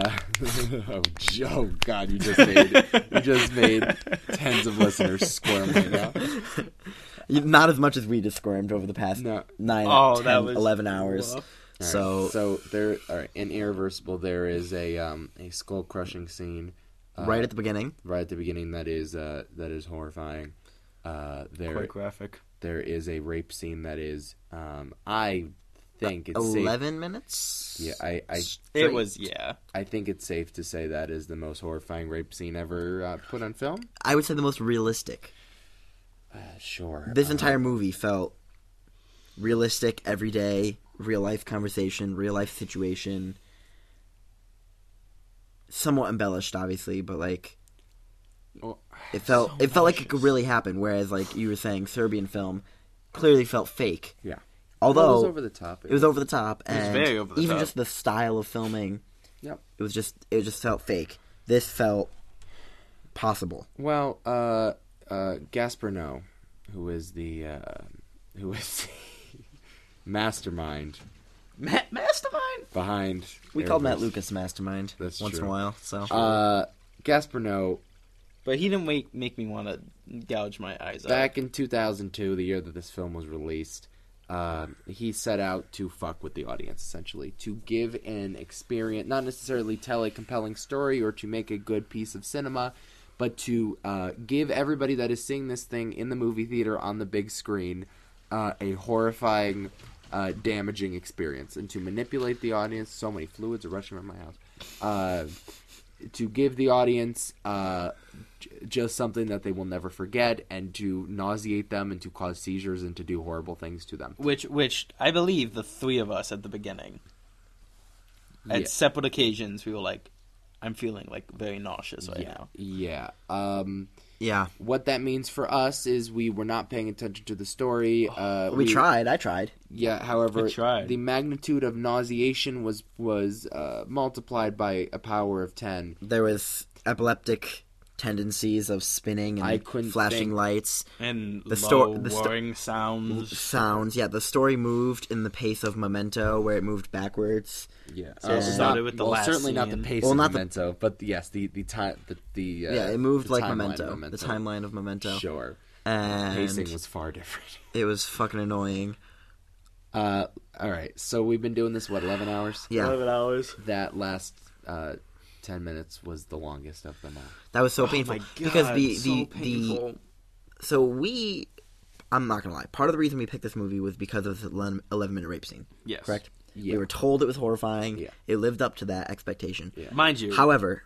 Oh God! You just made tens of listeners squirm right now. Not as much as we just squirmed over the past No. 9, Oh, 10, that was 11 hours. rough. All right, So, there, all right, in Irreversible, there is a skull crushing scene right at the beginning. right at the beginning that is horrifying. Quite graphic. There is a rape scene that is I think it's 11 minutes? safe. Yeah, It was, yeah. I think it's safe to say that is the most horrifying rape scene ever put on film. I would say the most realistic. Sure. This entire movie felt realistic, everyday, real life conversation, real life situation. Somewhat embellished, obviously, but like it felt like it could really happen. Whereas, like you were saying, Serbian film clearly felt fake. Yeah. Although it was over the top. it was over the top, was and very over the even top. just the style of filming, Yep. it just felt fake. This felt possible. Well, Gaspar Noé, who is the mastermind Mastermind? behind. We called Matt Irreversible. Lucas mastermind That's once true. in a while. So Gaspar Noé, But he didn't make me want to gouge my eyes out. back in 2002, the year that this film was released, he set out to fuck with the audience, essentially, to give an experience, not necessarily tell a compelling story or to make a good piece of cinema, but to give everybody that is seeing this thing in the movie theater on the big screen a horrifying, damaging experience, and to manipulate the audience. So many fluids are rushing around my house. To give the audience just something that they will never forget, and to nauseate them, and to cause seizures, and to do horrible things to them. Which I believe the three of us at the beginning, at Yeah. separate occasions, we were like, I'm feeling like very nauseous right now. Yeah. yeah, What that means for us is we were not paying attention to the story. we tried. I tried. Yeah. However, We tried. the magnitude of nauseation was multiplied by a power of 10. There was epileptic tendencies of spinning I and couldn't flashing think- lights. And The low sto- whirring sounds. Sounds, yeah. The story moved in the pace of Memento, where it moved backwards. Yeah. So it started with the last certainly not the scene. pace Well, of not the- Memento, but yes, the time the Yeah, it moved the like timeline Memento. of The timeline of Memento. Sure. And Pacing was far different. it was fucking annoying. All right, so we've been doing this, 11 hours? Yeah, 11 hours. That last 10 minutes was the longest of them all. that was so painful. my God, because the so painful. so we, I'm not gonna lie. Part of the reason we picked this movie was because of the 11-minute rape scene. Yes. Correct. Yeah. We were told it was horrifying. Yeah. It lived up to that expectation. Yeah. Mind you, However,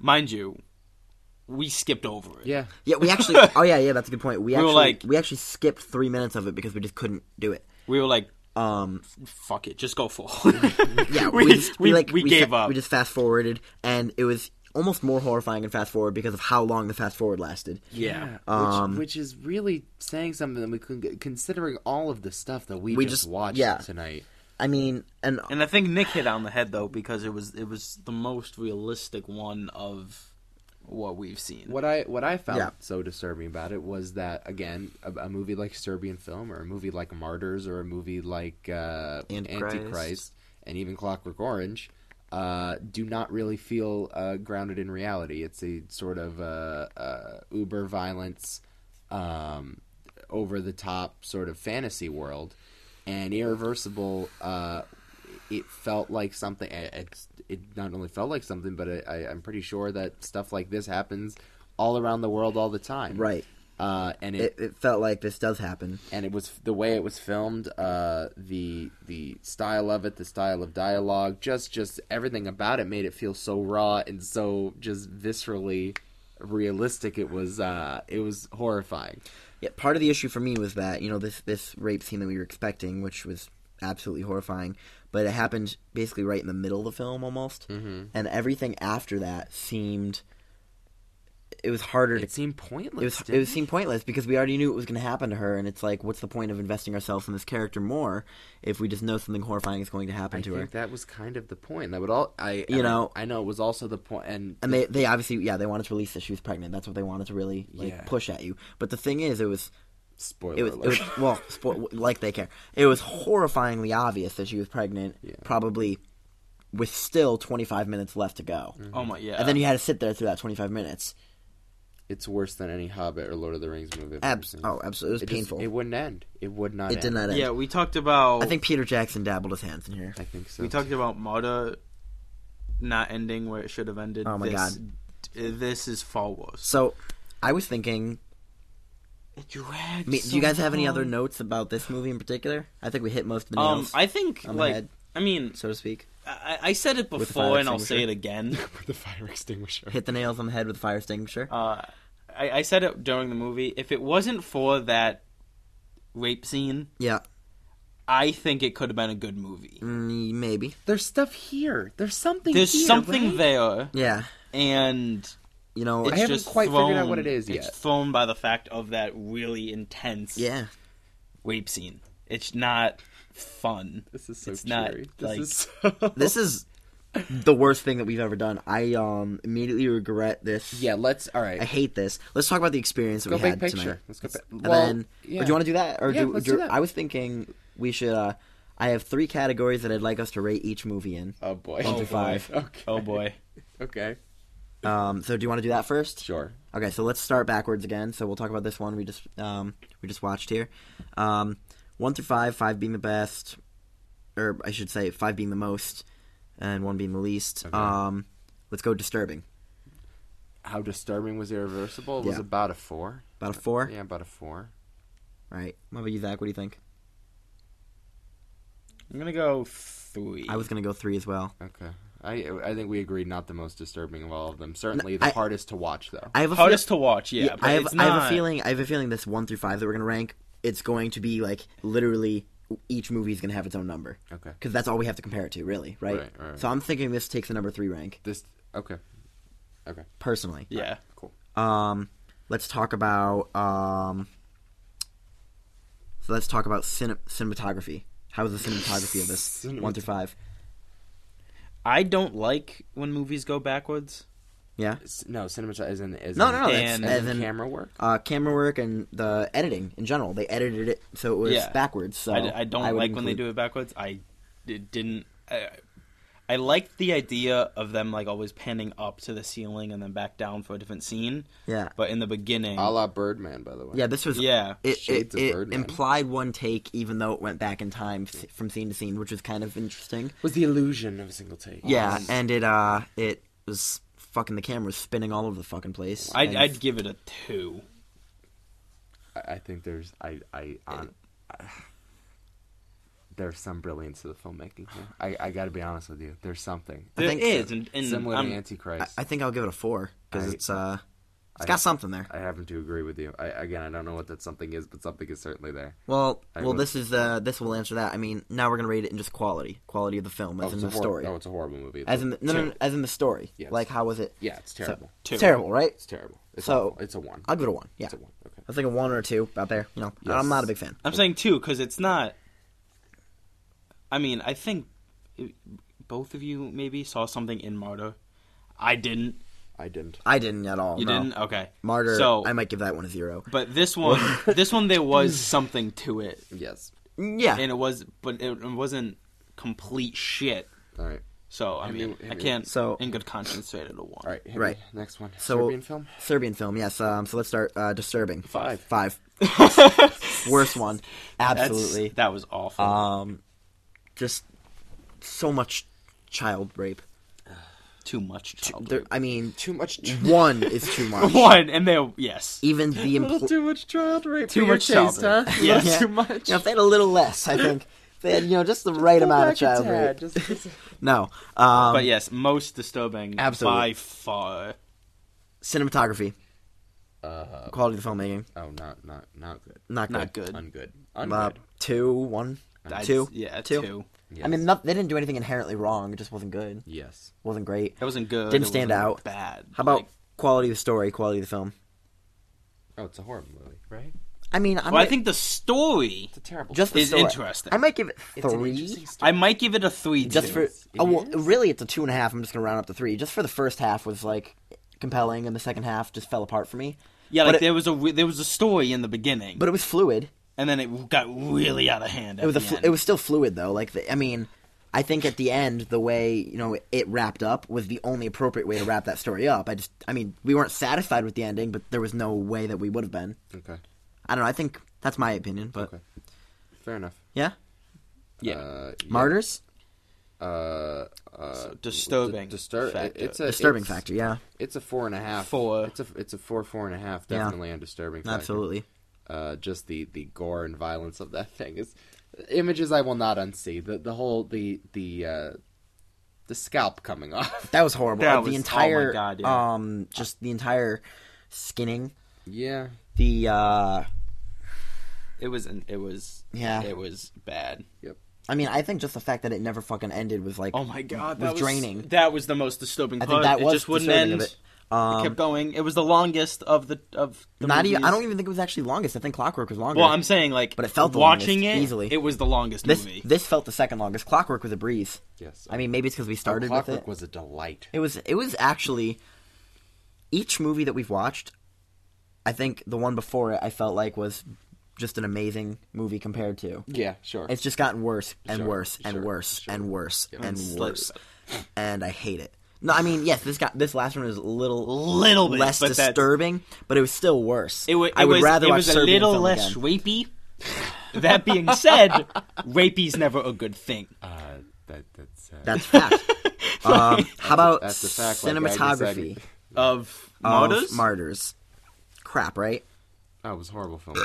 we skipped over it. Yeah. yeah, we actually. Oh yeah, that's a good point. were like- we actually skipped 3 minutes of it because we just couldn't do it. We were like, Um, fuck it, just go full. yeah, we gave up. We just fast forwarded, and it was almost more horrifying in fast forward because of how long the fast forward lasted. Yeah. Which is really saying something that we couldn't get, considering all of the stuff that we just watched tonight. I mean, and I think Nick hit on the head though, because it was the most realistic one of what we've seen. What I found Yeah. so disturbing about it was that, again, a movie like Serbian Film, or a movie like Martyrs, or a movie like Antichrist, and even Clockwork Orange, do not really feel grounded in reality. It's a sort of uber violence, over the top sort of fantasy world. And Irreversible, it felt like something. It not only felt like something, but I'm pretty sure that stuff like this happens all around the world all the time. right, And it felt like this does happen. and it was the way it was filmed, the style of it, the style of dialogue, just everything about it made it feel so raw and so just viscerally realistic. It was horrifying. Yeah, part of the issue for me was that, you know, this rape scene that we were expecting, which was absolutely horrifying, but it happened basically right in the middle of the film almost, and everything after that seemed. It was harder It to. seemed pointless. It seemed pointless because we already knew it was going to happen to her, and it's like, what's the point of investing ourselves in this character more if we just know something horrifying is going to happen I to think her? that was kind of the point. That would all I know- I know it was also the point, and they obviously, they wanted to release that she was pregnant. That's what they wanted to really Yeah. push at you. But the thing is, it was spoiler well, like they care. It was horrifyingly obvious that she was pregnant. Yeah. Probably with still 25 minutes left to go, Oh my, yeah. and then you had to sit there through that 25 minutes. it's worse than any Hobbit or Lord of the Rings movie. I've ever seen. Absolutely, it was painful. It wouldn't end. It would not. It did not end. Yeah, we talked about. I think Peter Jackson dabbled his hands in here. I think so. we talked about Marta not ending where it should have ended. Oh my God. This is far worse. So, I was thinking. It dragged. Do you guys have any other notes about this movie in particular? I think we hit most of the nails, I think on the head, I mean, so to speak. I said it the before, fire and I'll say it extinguisher. again. with the fire extinguisher. Hit the nails on the head with a fire extinguisher. I said it during the movie. If it wasn't for that rape scene, Yeah, I think it could have been a good movie. maybe. There's stuff here. There's something. There's here, something right? there, Yeah, and you know. it's I haven't just quite thrown, figured out what it is It's yet. thrown by the fact of that really intense Yeah, rape scene. It's not fun. This is so It's not, cheery. like- This is so... this is the worst thing that we've ever done. I immediately regret this. Yeah, let's. All right. I hate this. Let's talk about the experience that Go we big had picture. tonight. Let's go. And Well, then, yeah. or do you want to do that? Or Yeah, let's do that. I was thinking we should. I have 3 categories that I'd like us to rate each movie in. Oh boy. 1 through 5. Okay. Oh boy. Okay. So do you want to do that first? Sure. Okay, so let's start backwards again. So we'll talk about this one we just watched here. 1 through 5, 5 being the best, or I should say 5 being the most, and 1 being the least. Okay. Let's go disturbing. How disturbing was Irreversible? It was Yeah. about a 4. About a 4. Yeah, about a 4. All right. What about you, Zach? What do you think? I'm gonna go 3. I was gonna go 3 as well. Okay. I think we agreed not the most disturbing of all of them. Certainly No, the hardest to watch, though. I have a Hardest to watch, yeah. But I have it's I not... have a feeling this 1 through 5 that we're gonna rank, it's going to be like literally each movie is gonna have its own number Okay. because that's all we have to compare it to, really, right? Right. So I'm thinking this takes the number 3 rank This. Okay. personally. Yeah. Cool. Let's talk about cinematography. How is the cinematography of this 1 through 5? I don't like when movies go backwards. Yeah. No, cinematography isn't. No. That's, And- as in camera work. camera work and the editing in general. They edited it so it was Yeah. backwards. So I don't would like when they include- do it backwards. I didn't. I I liked the idea of them like always panning up to the ceiling and then back down for a different scene. Yeah. But in the beginning, A la Birdman, by the way. Yeah, this was. yeah, It Shades of Birdman. implied one take, even though it went back in time from scene to scene, which was kind of interesting. Was the illusion of a single take. Yeah, and it was fucking the camera was spinning all over the fucking place. and I'd give it a 2. I think there's there's some brilliance to the filmmaking here. I got to be honest with you. There's something I think There is, and similar I'm- to Antichrist. I think I'll give it a 4 because it's I- got something there. I happen to agree with you. I don't know what that something is, but something is certainly there. Well, I will- this will answer that. I mean, now we're gonna rate it in just quality of the film, as in the story, Oh, it's a horrible movie. as in the, no, as in the story. Yes. Like, how was it? Yeah, it's terrible. It's terrible, right? It's terrible. It's So- awful. It's a 1. I'll give it a 1. Yeah, It's a 1. Okay. I was thinking 1 or 2 out there. You know, Yes. I'm not a big fan. I'm saying 2 because it's not. I mean, I think both of you maybe saw something in Martyr. I didn't. I didn't. I didn't at all. You no. didn't? Okay. Martyr. So, I might give that one a 0. but this one, there was something to it, Yes. Yeah, and it wasn't complete shit. All right. So I Hit mean, me- I can't, So- in good conscience, rate it a 1. All right. Hit Right. me. Next one. So- Serbian film. Serbian film. Yes. So let's start. Disturbing. 5. 5. Worst one. Absolutely. That was awful. Just so much child rape. Too much child There, rape. I mean, Too much. one is too much. One, and there, yes. Even the Too much child rape. Too for your much child taste, huh? rape. A little Yeah. Too much. You know, if they had a little less, I think. If they had, just the right Pull amount of back a child tad, rape. just- No. But yes, most disturbing Absolutely. by far. Cinematography. Quality of the filmmaking. Oh, not good. Not good. Not good. Ungood. Uh, Ungood. 2, 1, I'd- 2. Yeah, 2. 2. Yes. I mean, they didn't do anything inherently wrong. It just wasn't good. Yes. Wasn't great. It wasn't good. Didn't it stand wasn't out. Bad. How about Like, quality of the story, quality of the film? Oh, it's a horrible movie, right? I mean, well, I think the story It's a terrible. just the is story. interesting. I might give it It's an 3. interesting story. I might give it a 3 Just too. for It well, is. really, it's a 2.5. I'm just gonna round up to 3. Just for the first half was like compelling, and the second half just fell apart for me. Yeah, but like it- there was a story in the beginning, But it was fluid. and then it got really out of hand. It was it was still fluid though. Like I mean, I think at the end the way it wrapped up was the only appropriate way to wrap that story up. I mean, we weren't satisfied with the ending, but there was no way that we would have been. Okay. I don't know. I think that's my opinion. But Okay. Fair enough. yeah, yeah. Martyrs, disturbing. Factor. It's a disturbing it's- factor. Yeah, It's a 4.5. 4. It's a 4.5. Yeah. Definitely on disturbing. Factor. absolutely. Just the gore and violence of that thing is images I will not unsee. The whole the scalp coming off. That was horrible. That The was- oh my entire God, yeah. just the entire skinning. Yeah. The It was Yeah. It was bad. I mean, I think just the fact that it never fucking ended was like Oh my god, was that draining. That was the most disturbing I part. think that it was just wouldn't disturbing end. of it. It kept going. It was the longest of the Not even. movies. I don't even think it was actually longest. I think Clockwork was longer. Well, I'm saying like, But it felt the watching longest, it easily. It was the longest this movie. this felt the second longest. Clockwork was a breeze. Yes. I mean, maybe it's because we started with Clockwork it. was a delight. It was actually each movie that we've watched. I think the one before it, I felt like was just an amazing movie compared to. Yeah, sure. It's just gotten worse and Sure, worse and sure, worse sure. and worse and It's worse, like- and I hate it. No, I mean, yes, this last one was a little bit, less but that's- disturbing, but it was still worse. It, I would rather it watch was a Serbian little film less again. rapey. That being said, rapey's never a good thing. That's fact. How about That's a fact, like Agnes cinematography Of of Martyrs? Martyrs? Crap, right? That was a horrible film.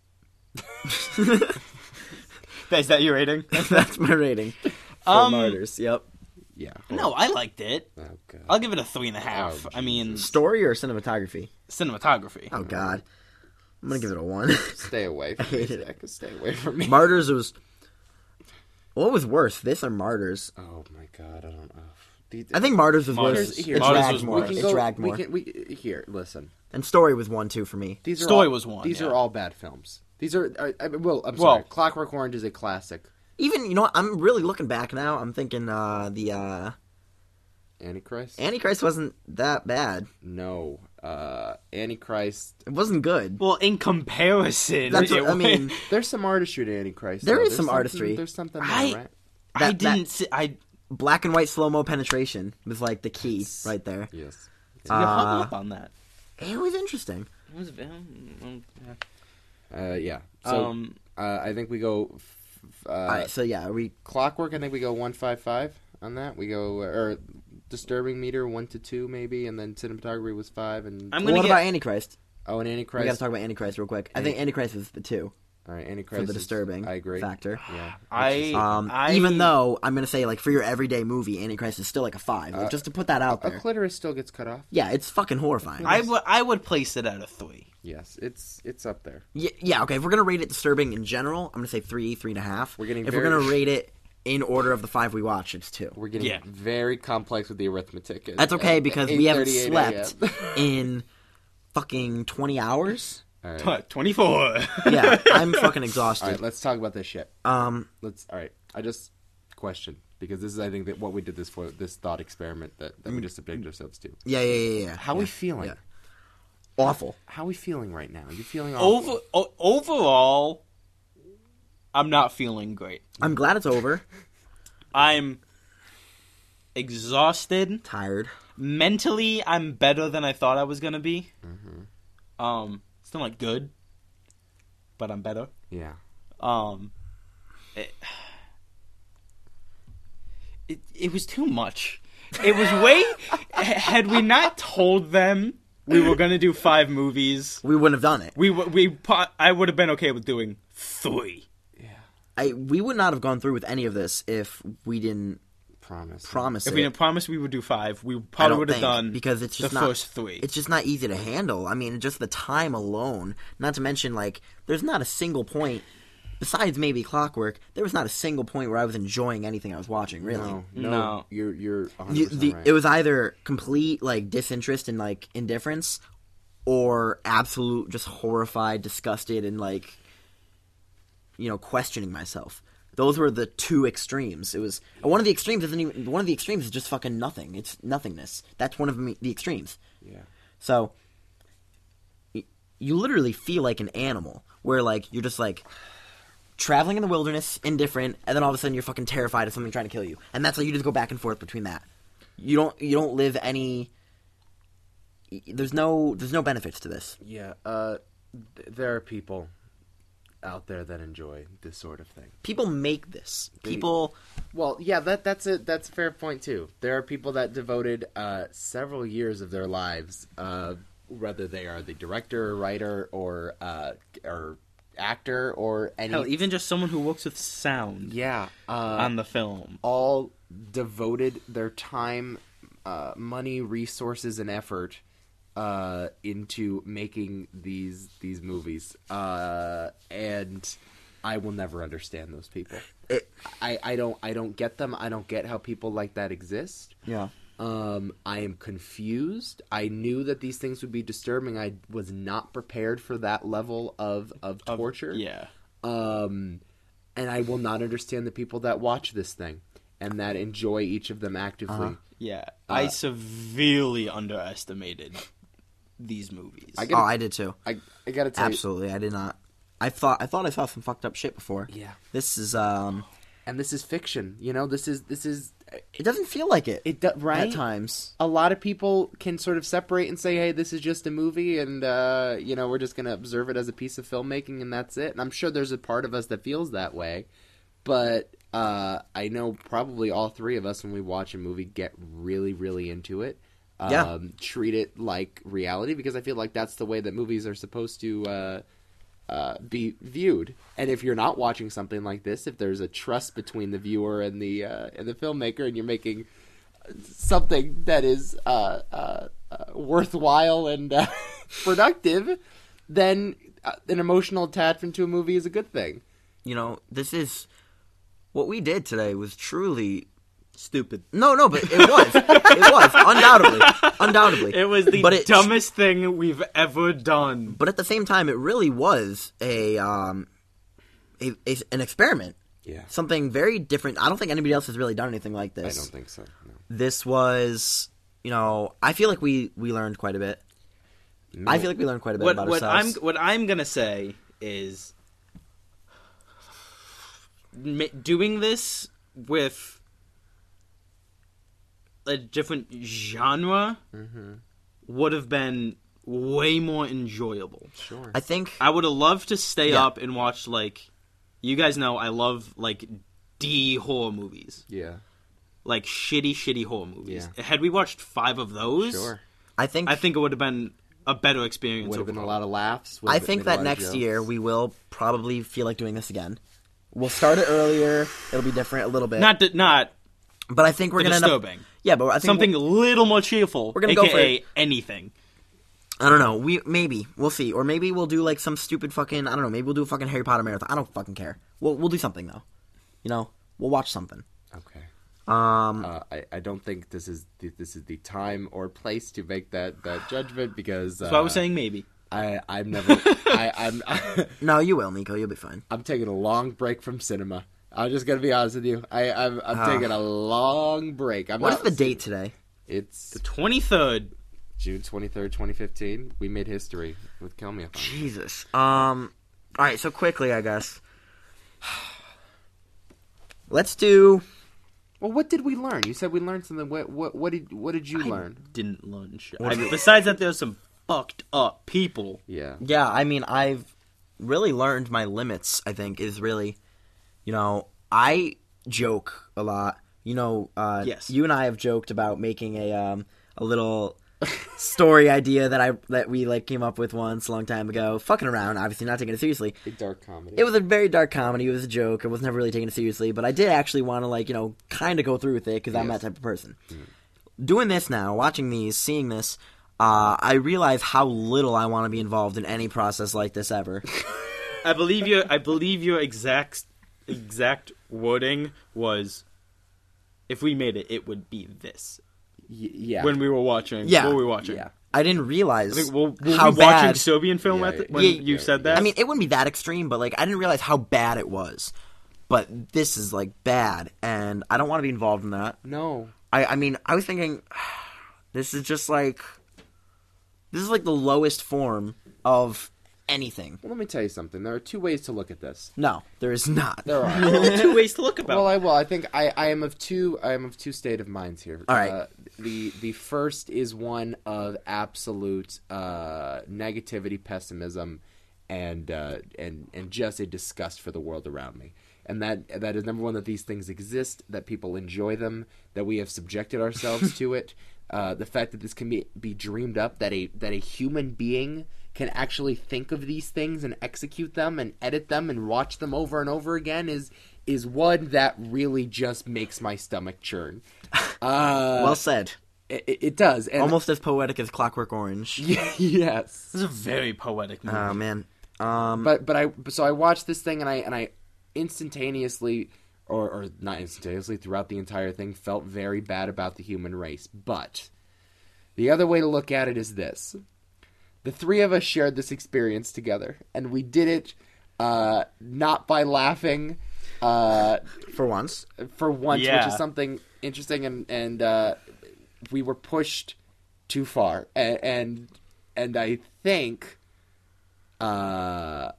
Is that your rating? That's my rating for Martyrs. Yep. Yeah. No, I liked it. Oh god. I'll give it a 3.5. Oh, I mean, Story or cinematography? cinematography. Oh God, I'm gonna give it a 1. Stay away from me, Zach. Stay away from me. Martyrs was. What was worse, this or Martyrs? Oh my god, I don't know. I think Martyrs was Martyrs- worse. here, It Martyrs dragged was more. worse. It dragged more. Here, listen. And Story was 1 too for me. These are Story all, was one, These yeah. are all bad films. These are. I'm Well- sorry. Clockwork Orange is a classic. Even you know what? I'm really looking back now. I'm thinking the Antichrist. Antichrist wasn't that bad. No. Antichrist. It wasn't good. Well, in comparison, That's what it I mean. was- There's some artistry to Antichrist. There though. is There's some something- artistry. There's something there, I- right? I that- didn't see. I black and white slow-mo penetration was like the key right there. Yes. You hung up on that. It was interesting. It was, Yeah. So I think we go. Alright, so yeah, are we Clockwork. I think we go 155 on that. We go or disturbing meter 1 to 2 maybe, and then cinematography was 5. And I'm what gonna about get. Antichrist? and We Antichrist. gotta talk about Antichrist real quick. I think Antichrist was the 2 All right, Antichrist for the is- disturbing I agree. factor. Yeah. I Even though I'm gonna say, like, for your everyday movie, Antichrist is still like a 5. Like, just to put that out A there. clitoris still gets cut off. Yeah, it's fucking horrifying. I would place it at a 3. Yes, it's up there. Yeah, okay. If we're gonna rate it disturbing in general, I'm gonna say 3, 3.5. We're getting if very- we're gonna rate it in order of the 5 we watch, it's 2. We're getting Yeah. very complex with the arithmetic. That's okay because we haven't 8:38 slept a.m. in fucking 20 hours. All right. 24. Yeah, I'm fucking exhausted. All right, let's talk about this shit. Um, All right. I just question because this is, I think, that what we did this for this thought experiment that we just subjected ourselves to. yeah. How we feeling? Yeah. Awful. How we feeling right now? Are you feeling awful? Overall, I'm not feeling great. I'm glad it's over. I'm exhausted. Tired. Mentally, I'm better than I thought I was gonna be. Still not good, but I'm better. Yeah. It was too much. It was way. Had we not told them we were gonna do 5 movies, We wouldn't have done it. I would have been okay with doing 3. We would not have gone through with any of this if we didn't promise If it. we didn't promise we would do 5, we I probably don't would have think, done because it's just the not, first 3. It's just not easy to handle. I mean, just the time alone. Not to mention, like, there's not a single point, besides maybe Clockwork, there was not a single point where I was enjoying anything I was watching, really. No. You're 100% right. It was either complete, like, disinterest and, like, indifference, or absolute just horrified, disgusted, and, like, you know, questioning myself. Those were the 2 extremes. It was one of the extremes is just fucking nothing. It's nothingness. That's one of the extremes. Yeah. So you literally feel like an animal, where like you're just like traveling in the wilderness, indifferent, and then all of a sudden you're fucking terrified of something trying to kill you, and that's like you just go back and forth between that. You don't live any. There's no benefits to this. Yeah. There are people out there that enjoy this sort of thing. People make this. People. Well, yeah, that's a fair point too. There are people that devoted several years of their lives, whether they are the director, or writer, or actor, or any. Hell, even just someone who works with sound Yeah, on the film. all devoted their time, money, resources, and effort into making these movies, and I will never understand those people. I don't get them. I don't get how people like that exist. Yeah. I am confused. I knew that these things would be disturbing. I was not prepared for that level of torture. Yeah. And I will not understand the people that watch this thing and that enjoy each of them actively. Yeah. I severely underestimated these movies. I did too. I gotta tell you, Absolutely, I did not. I thought I saw some fucked up shit before. Yeah. This is and this is fiction. You know, this is It doesn't feel like it. right At times. A lot of people can sort of separate and say, "Hey, this is just a movie, and you know, we're just gonna observe it as a piece of filmmaking, and that's it." And I'm sure there's a part of us that feels that way, but I know probably all 3 of us, when we watch a movie, get really, really into it. Yeah. Treat it like reality, because I feel like that's the way that movies are supposed to be viewed. And if you're not watching something like this, if there's a trust between the viewer and the filmmaker, and you're making something that is worthwhile and productive, then an emotional attachment to a movie is a good thing. You know, this is what we did today was truly Stupid. No, but it was. It was undoubtedly. It was the But it- dumbest thing we've ever done. But at the same time, it really was an experiment. Yeah. Something very different. I don't think anybody else has really done anything like I this. don't think so. No. This was, you know, I feel like we learned quite a bit. I feel like we learned quite a bit about ourselves. What I'm gonna say is doing this with a different genre would have been way more enjoyable. Sure. I think I would have loved to stay Yeah. up and watch, like, you guys know I love, like, D horror movies. Yeah. Like, shitty horror movies. Yeah. Had we watched 5 of those, Sure. I think it would have been a better experience. Would have been a overall. lot of laughs. I think that next year we will probably feel like doing this again. We'll start it earlier. It'll be different a little bit. Not but I think we're gonna end up. disturbing. Yeah, but I think Something a little more cheerful. We're gonna go for AKA anything. I don't know. We'll see, or maybe we'll do like some stupid fucking. I don't know. Maybe we'll do a fucking Harry Potter marathon. I don't fucking care. We'll do something though. You know, we'll watch something. Okay. I I don't think this is the time or place to make that judgment because. So I was saying maybe. I'm never. I'm. No, you will, Nico. You'll be fine. I'm taking a long break from cinema. I'm just gonna be honest with you. I'm taking a long break. What is the date today? It's The 23rd. June 23rd, 2015. We made history with Kill Me If I'm. Jesus. All right. So quickly, I guess. Let's do. Well, what did we learn? You said we learned something. What did you learn? Didn't learn shit. Besides that, there's some fucked up people. Yeah. Yeah, I mean, I've really learned my limits, I think, is really, you know, I joke a lot. You know, Yes. you and I have joked about making a little story idea that we like came up with once a long time ago. Fucking around, obviously not taking it seriously. A dark comedy. It was a very dark comedy. It was a joke. I was never really taking it seriously, but I did actually want to, like, you know, kind of go through with it because I'm that type of person. Doing this now, watching these, seeing this, I realize how little I want to be involved in any process like this ever. I believe your exact wording was, if we made it, it would be this. Yeah. When we were watching. Yeah. What were we watching? Yeah. I didn't realize I think, were how we watching bad. Serbian film Yeah, at the, yeah, when yeah, you said that? I mean, it wouldn't be that extreme, but like I didn't realize how bad it was. But this is like bad, and I don't want to be involved in that. No. I mean, I was thinking, this is like the lowest form of anything. Well, let me tell you something. There are two ways to look at this. No, there is not. There are. two ways to look about Well, it. I will. I think I am of two state of minds here. All right. The first is one of absolute negativity, pessimism, and just a disgust for the world around me. And that is number one, that these things exist, that people enjoy them, that we have subjected ourselves to it. The fact that this can be dreamed up, that a human being can actually think of these things and execute them and edit them and watch them over and over again is one that really just makes my stomach churn. Well said. It does. And Almost as poetic as Clockwork Orange. yes. This is a very poetic movie. Oh man. But I watched this thing and I instantaneously or not instantaneously throughout the entire thing felt very bad about the human race. But the other way to look at it is this. The three of us shared this experience together, and we did it not by laughing For once. which Yeah. is something interesting, and we were pushed too far, and I think our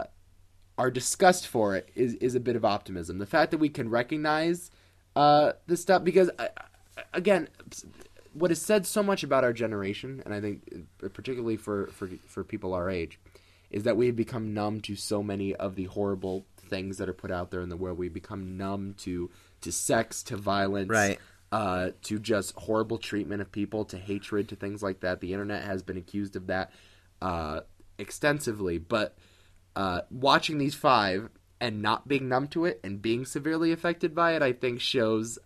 disgust for it is a bit of optimism. The fact that we can recognize this stuff, because again, what is said so much about our generation, and I think particularly for people our age, is that we have become numb to so many of the horrible things that are put out there in the world. We become numb to sex, to violence, Right. To just horrible treatment of people, to hatred, to things like that. The internet has been accused of that extensively, but watching these five and not being numb to it and being severely affected by it, I think shows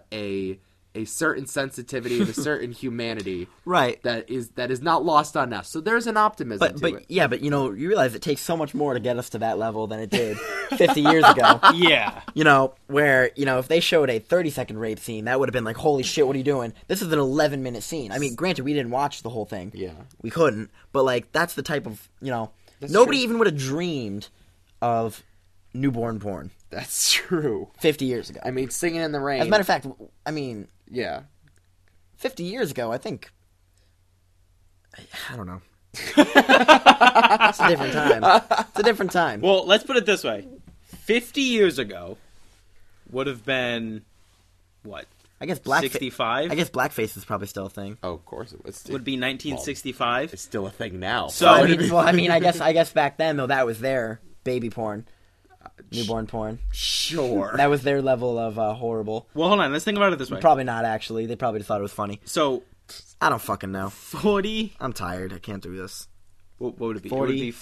a certain sensitivity and a certain humanity Right. that is not lost on us. So there's an optimism to it. Yeah, but you know, you realize it takes so much more to get us to that level than it did 50 years ago. Yeah. You know, where, you know, if they showed a 30-second rape scene, that would have been like, holy shit, what are you doing? This is an 11-minute scene. I mean, granted, we didn't watch the whole thing. Yeah. We couldn't. But, like, that's the type of, you know, That's nobody true. even would have dreamed of newborn porn That's true. 50 years ago. I mean, Singing in the Rain. As a matter of fact, I mean, yeah. 50 years ago, I think, I don't know. It's a different time. It's a different time. Well, let's put it this way. 50 years ago would have been, what, I guess blackface. 65 I guess blackface is probably still a thing. Oh, of course it was. would be 1965. It's still a thing now. So- I mean, I guess back then though that was their baby porn, newborn porn. Sure. That was their level of horrible. Well, hold on. Let's think about it this way. Probably not actually. They probably just thought it was funny. So I don't fucking know. 40. I'm tired. I can't do this. What would it be? 40. It would be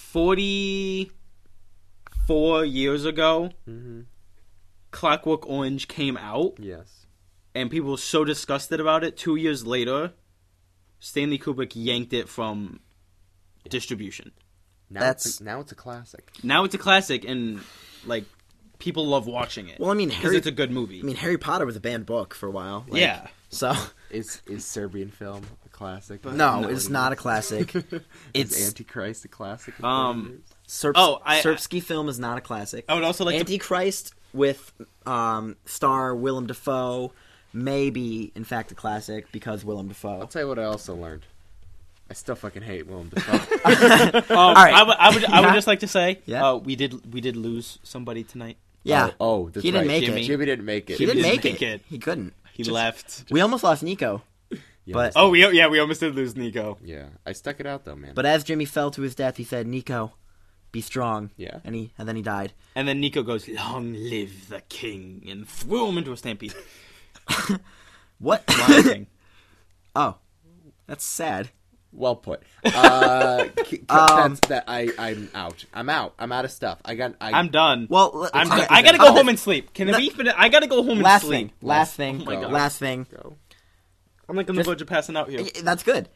44 years ago. Clockwork Orange came out, Yes. and people were so disgusted about it. 2 years later, Stanley Kubrick yanked it from distribution. Now it's a classic. Now it's a classic, and like people love watching it. Well, I mean, because it's a good movie. I mean, Harry Potter was a banned book for a while. Like, yeah. So Is Serbian film a classic? no, it's not a classic. Is It's Antichrist a classic? Serbsky film is not a classic. I would also like to. Antichrist with star Willem Dafoe may be in fact a classic because Willem I'll Dafoe. tell you what I also learned. I still fucking hate Willem Dafoe. right. I would just like to say, Yeah. we did lose somebody tonight. Yeah, Oh, that's he didn't right. make Jimmy. it. Jimmy didn't make it. He didn't didn't make make it. it. He couldn't. He left. We almost lost Nico, Yeah, but Oh, we almost did lose Nico. yeah. I stuck it out though, man. but as Jimmy fell to his death, he said, "Nico, be strong." Yeah. and then he died. And then Nico goes, "Long live the king," and threw him into a stampede. What? Lion King. Oh, that's sad. Well put. That's that. I'm out. I'm out. I'm out of stuff. I'm done. Well, I gotta go home and sleep. Can it be? I gotta go home and Last sleep. thing. Last thing. Oh my God. Last thing. go. I'm like on the verge of passing out here. That's good.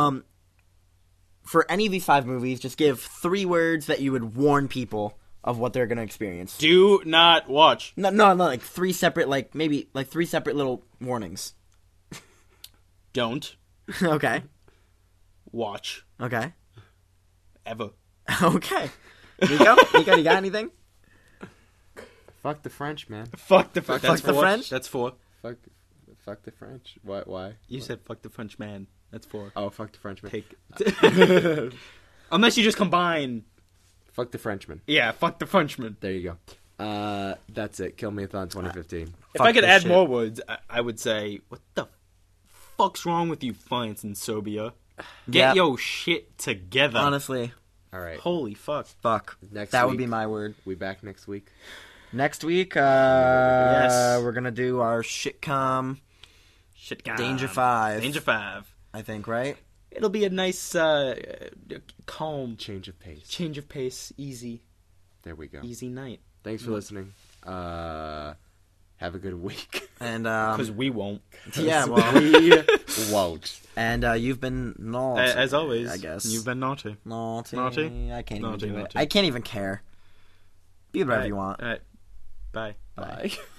For any of these 5 movies, just give 3 words that you would warn people of what they're gonna experience. Do not watch. No, like 3 separate, maybe 3 separate little warnings. Don't Okay. watch Okay. ever. Okay. Nico, you got anything? Fuck the French, man. Fuck the French. Fuck the French? That's 4. Fuck the French. Why? You said fuck the French man. That's 4. Oh, fuck the Frenchman. Take. Unless you just combine. Fuck the Frenchman. Yeah, fuck the Frenchman. There you go. That's it. Kill Me-a-thon 2015. If I could this add shit. more words, I would say, what the fuck's wrong with you, France and Serbia? Get Yeah. your shit together. Honestly, All right. Holy fuck. fuck. Next That week, would be my word. We back next week. Next week, Yes. we're gonna do our shitcom, Shit, God. Danger 5. Danger 5. I think, right? It'll be a nice, calm Change of pace. change of pace. Easy There we go. night. Thanks for listening. Have a good week. And Because we won't. yeah, well, We won't. and you've been naughty, As always, I guess. You've been naughty. naughty. Naughty? I can't Naughty, even do it. naughty. I can't even care. Be whatever Alright, you want. Alright. Bye. Bye.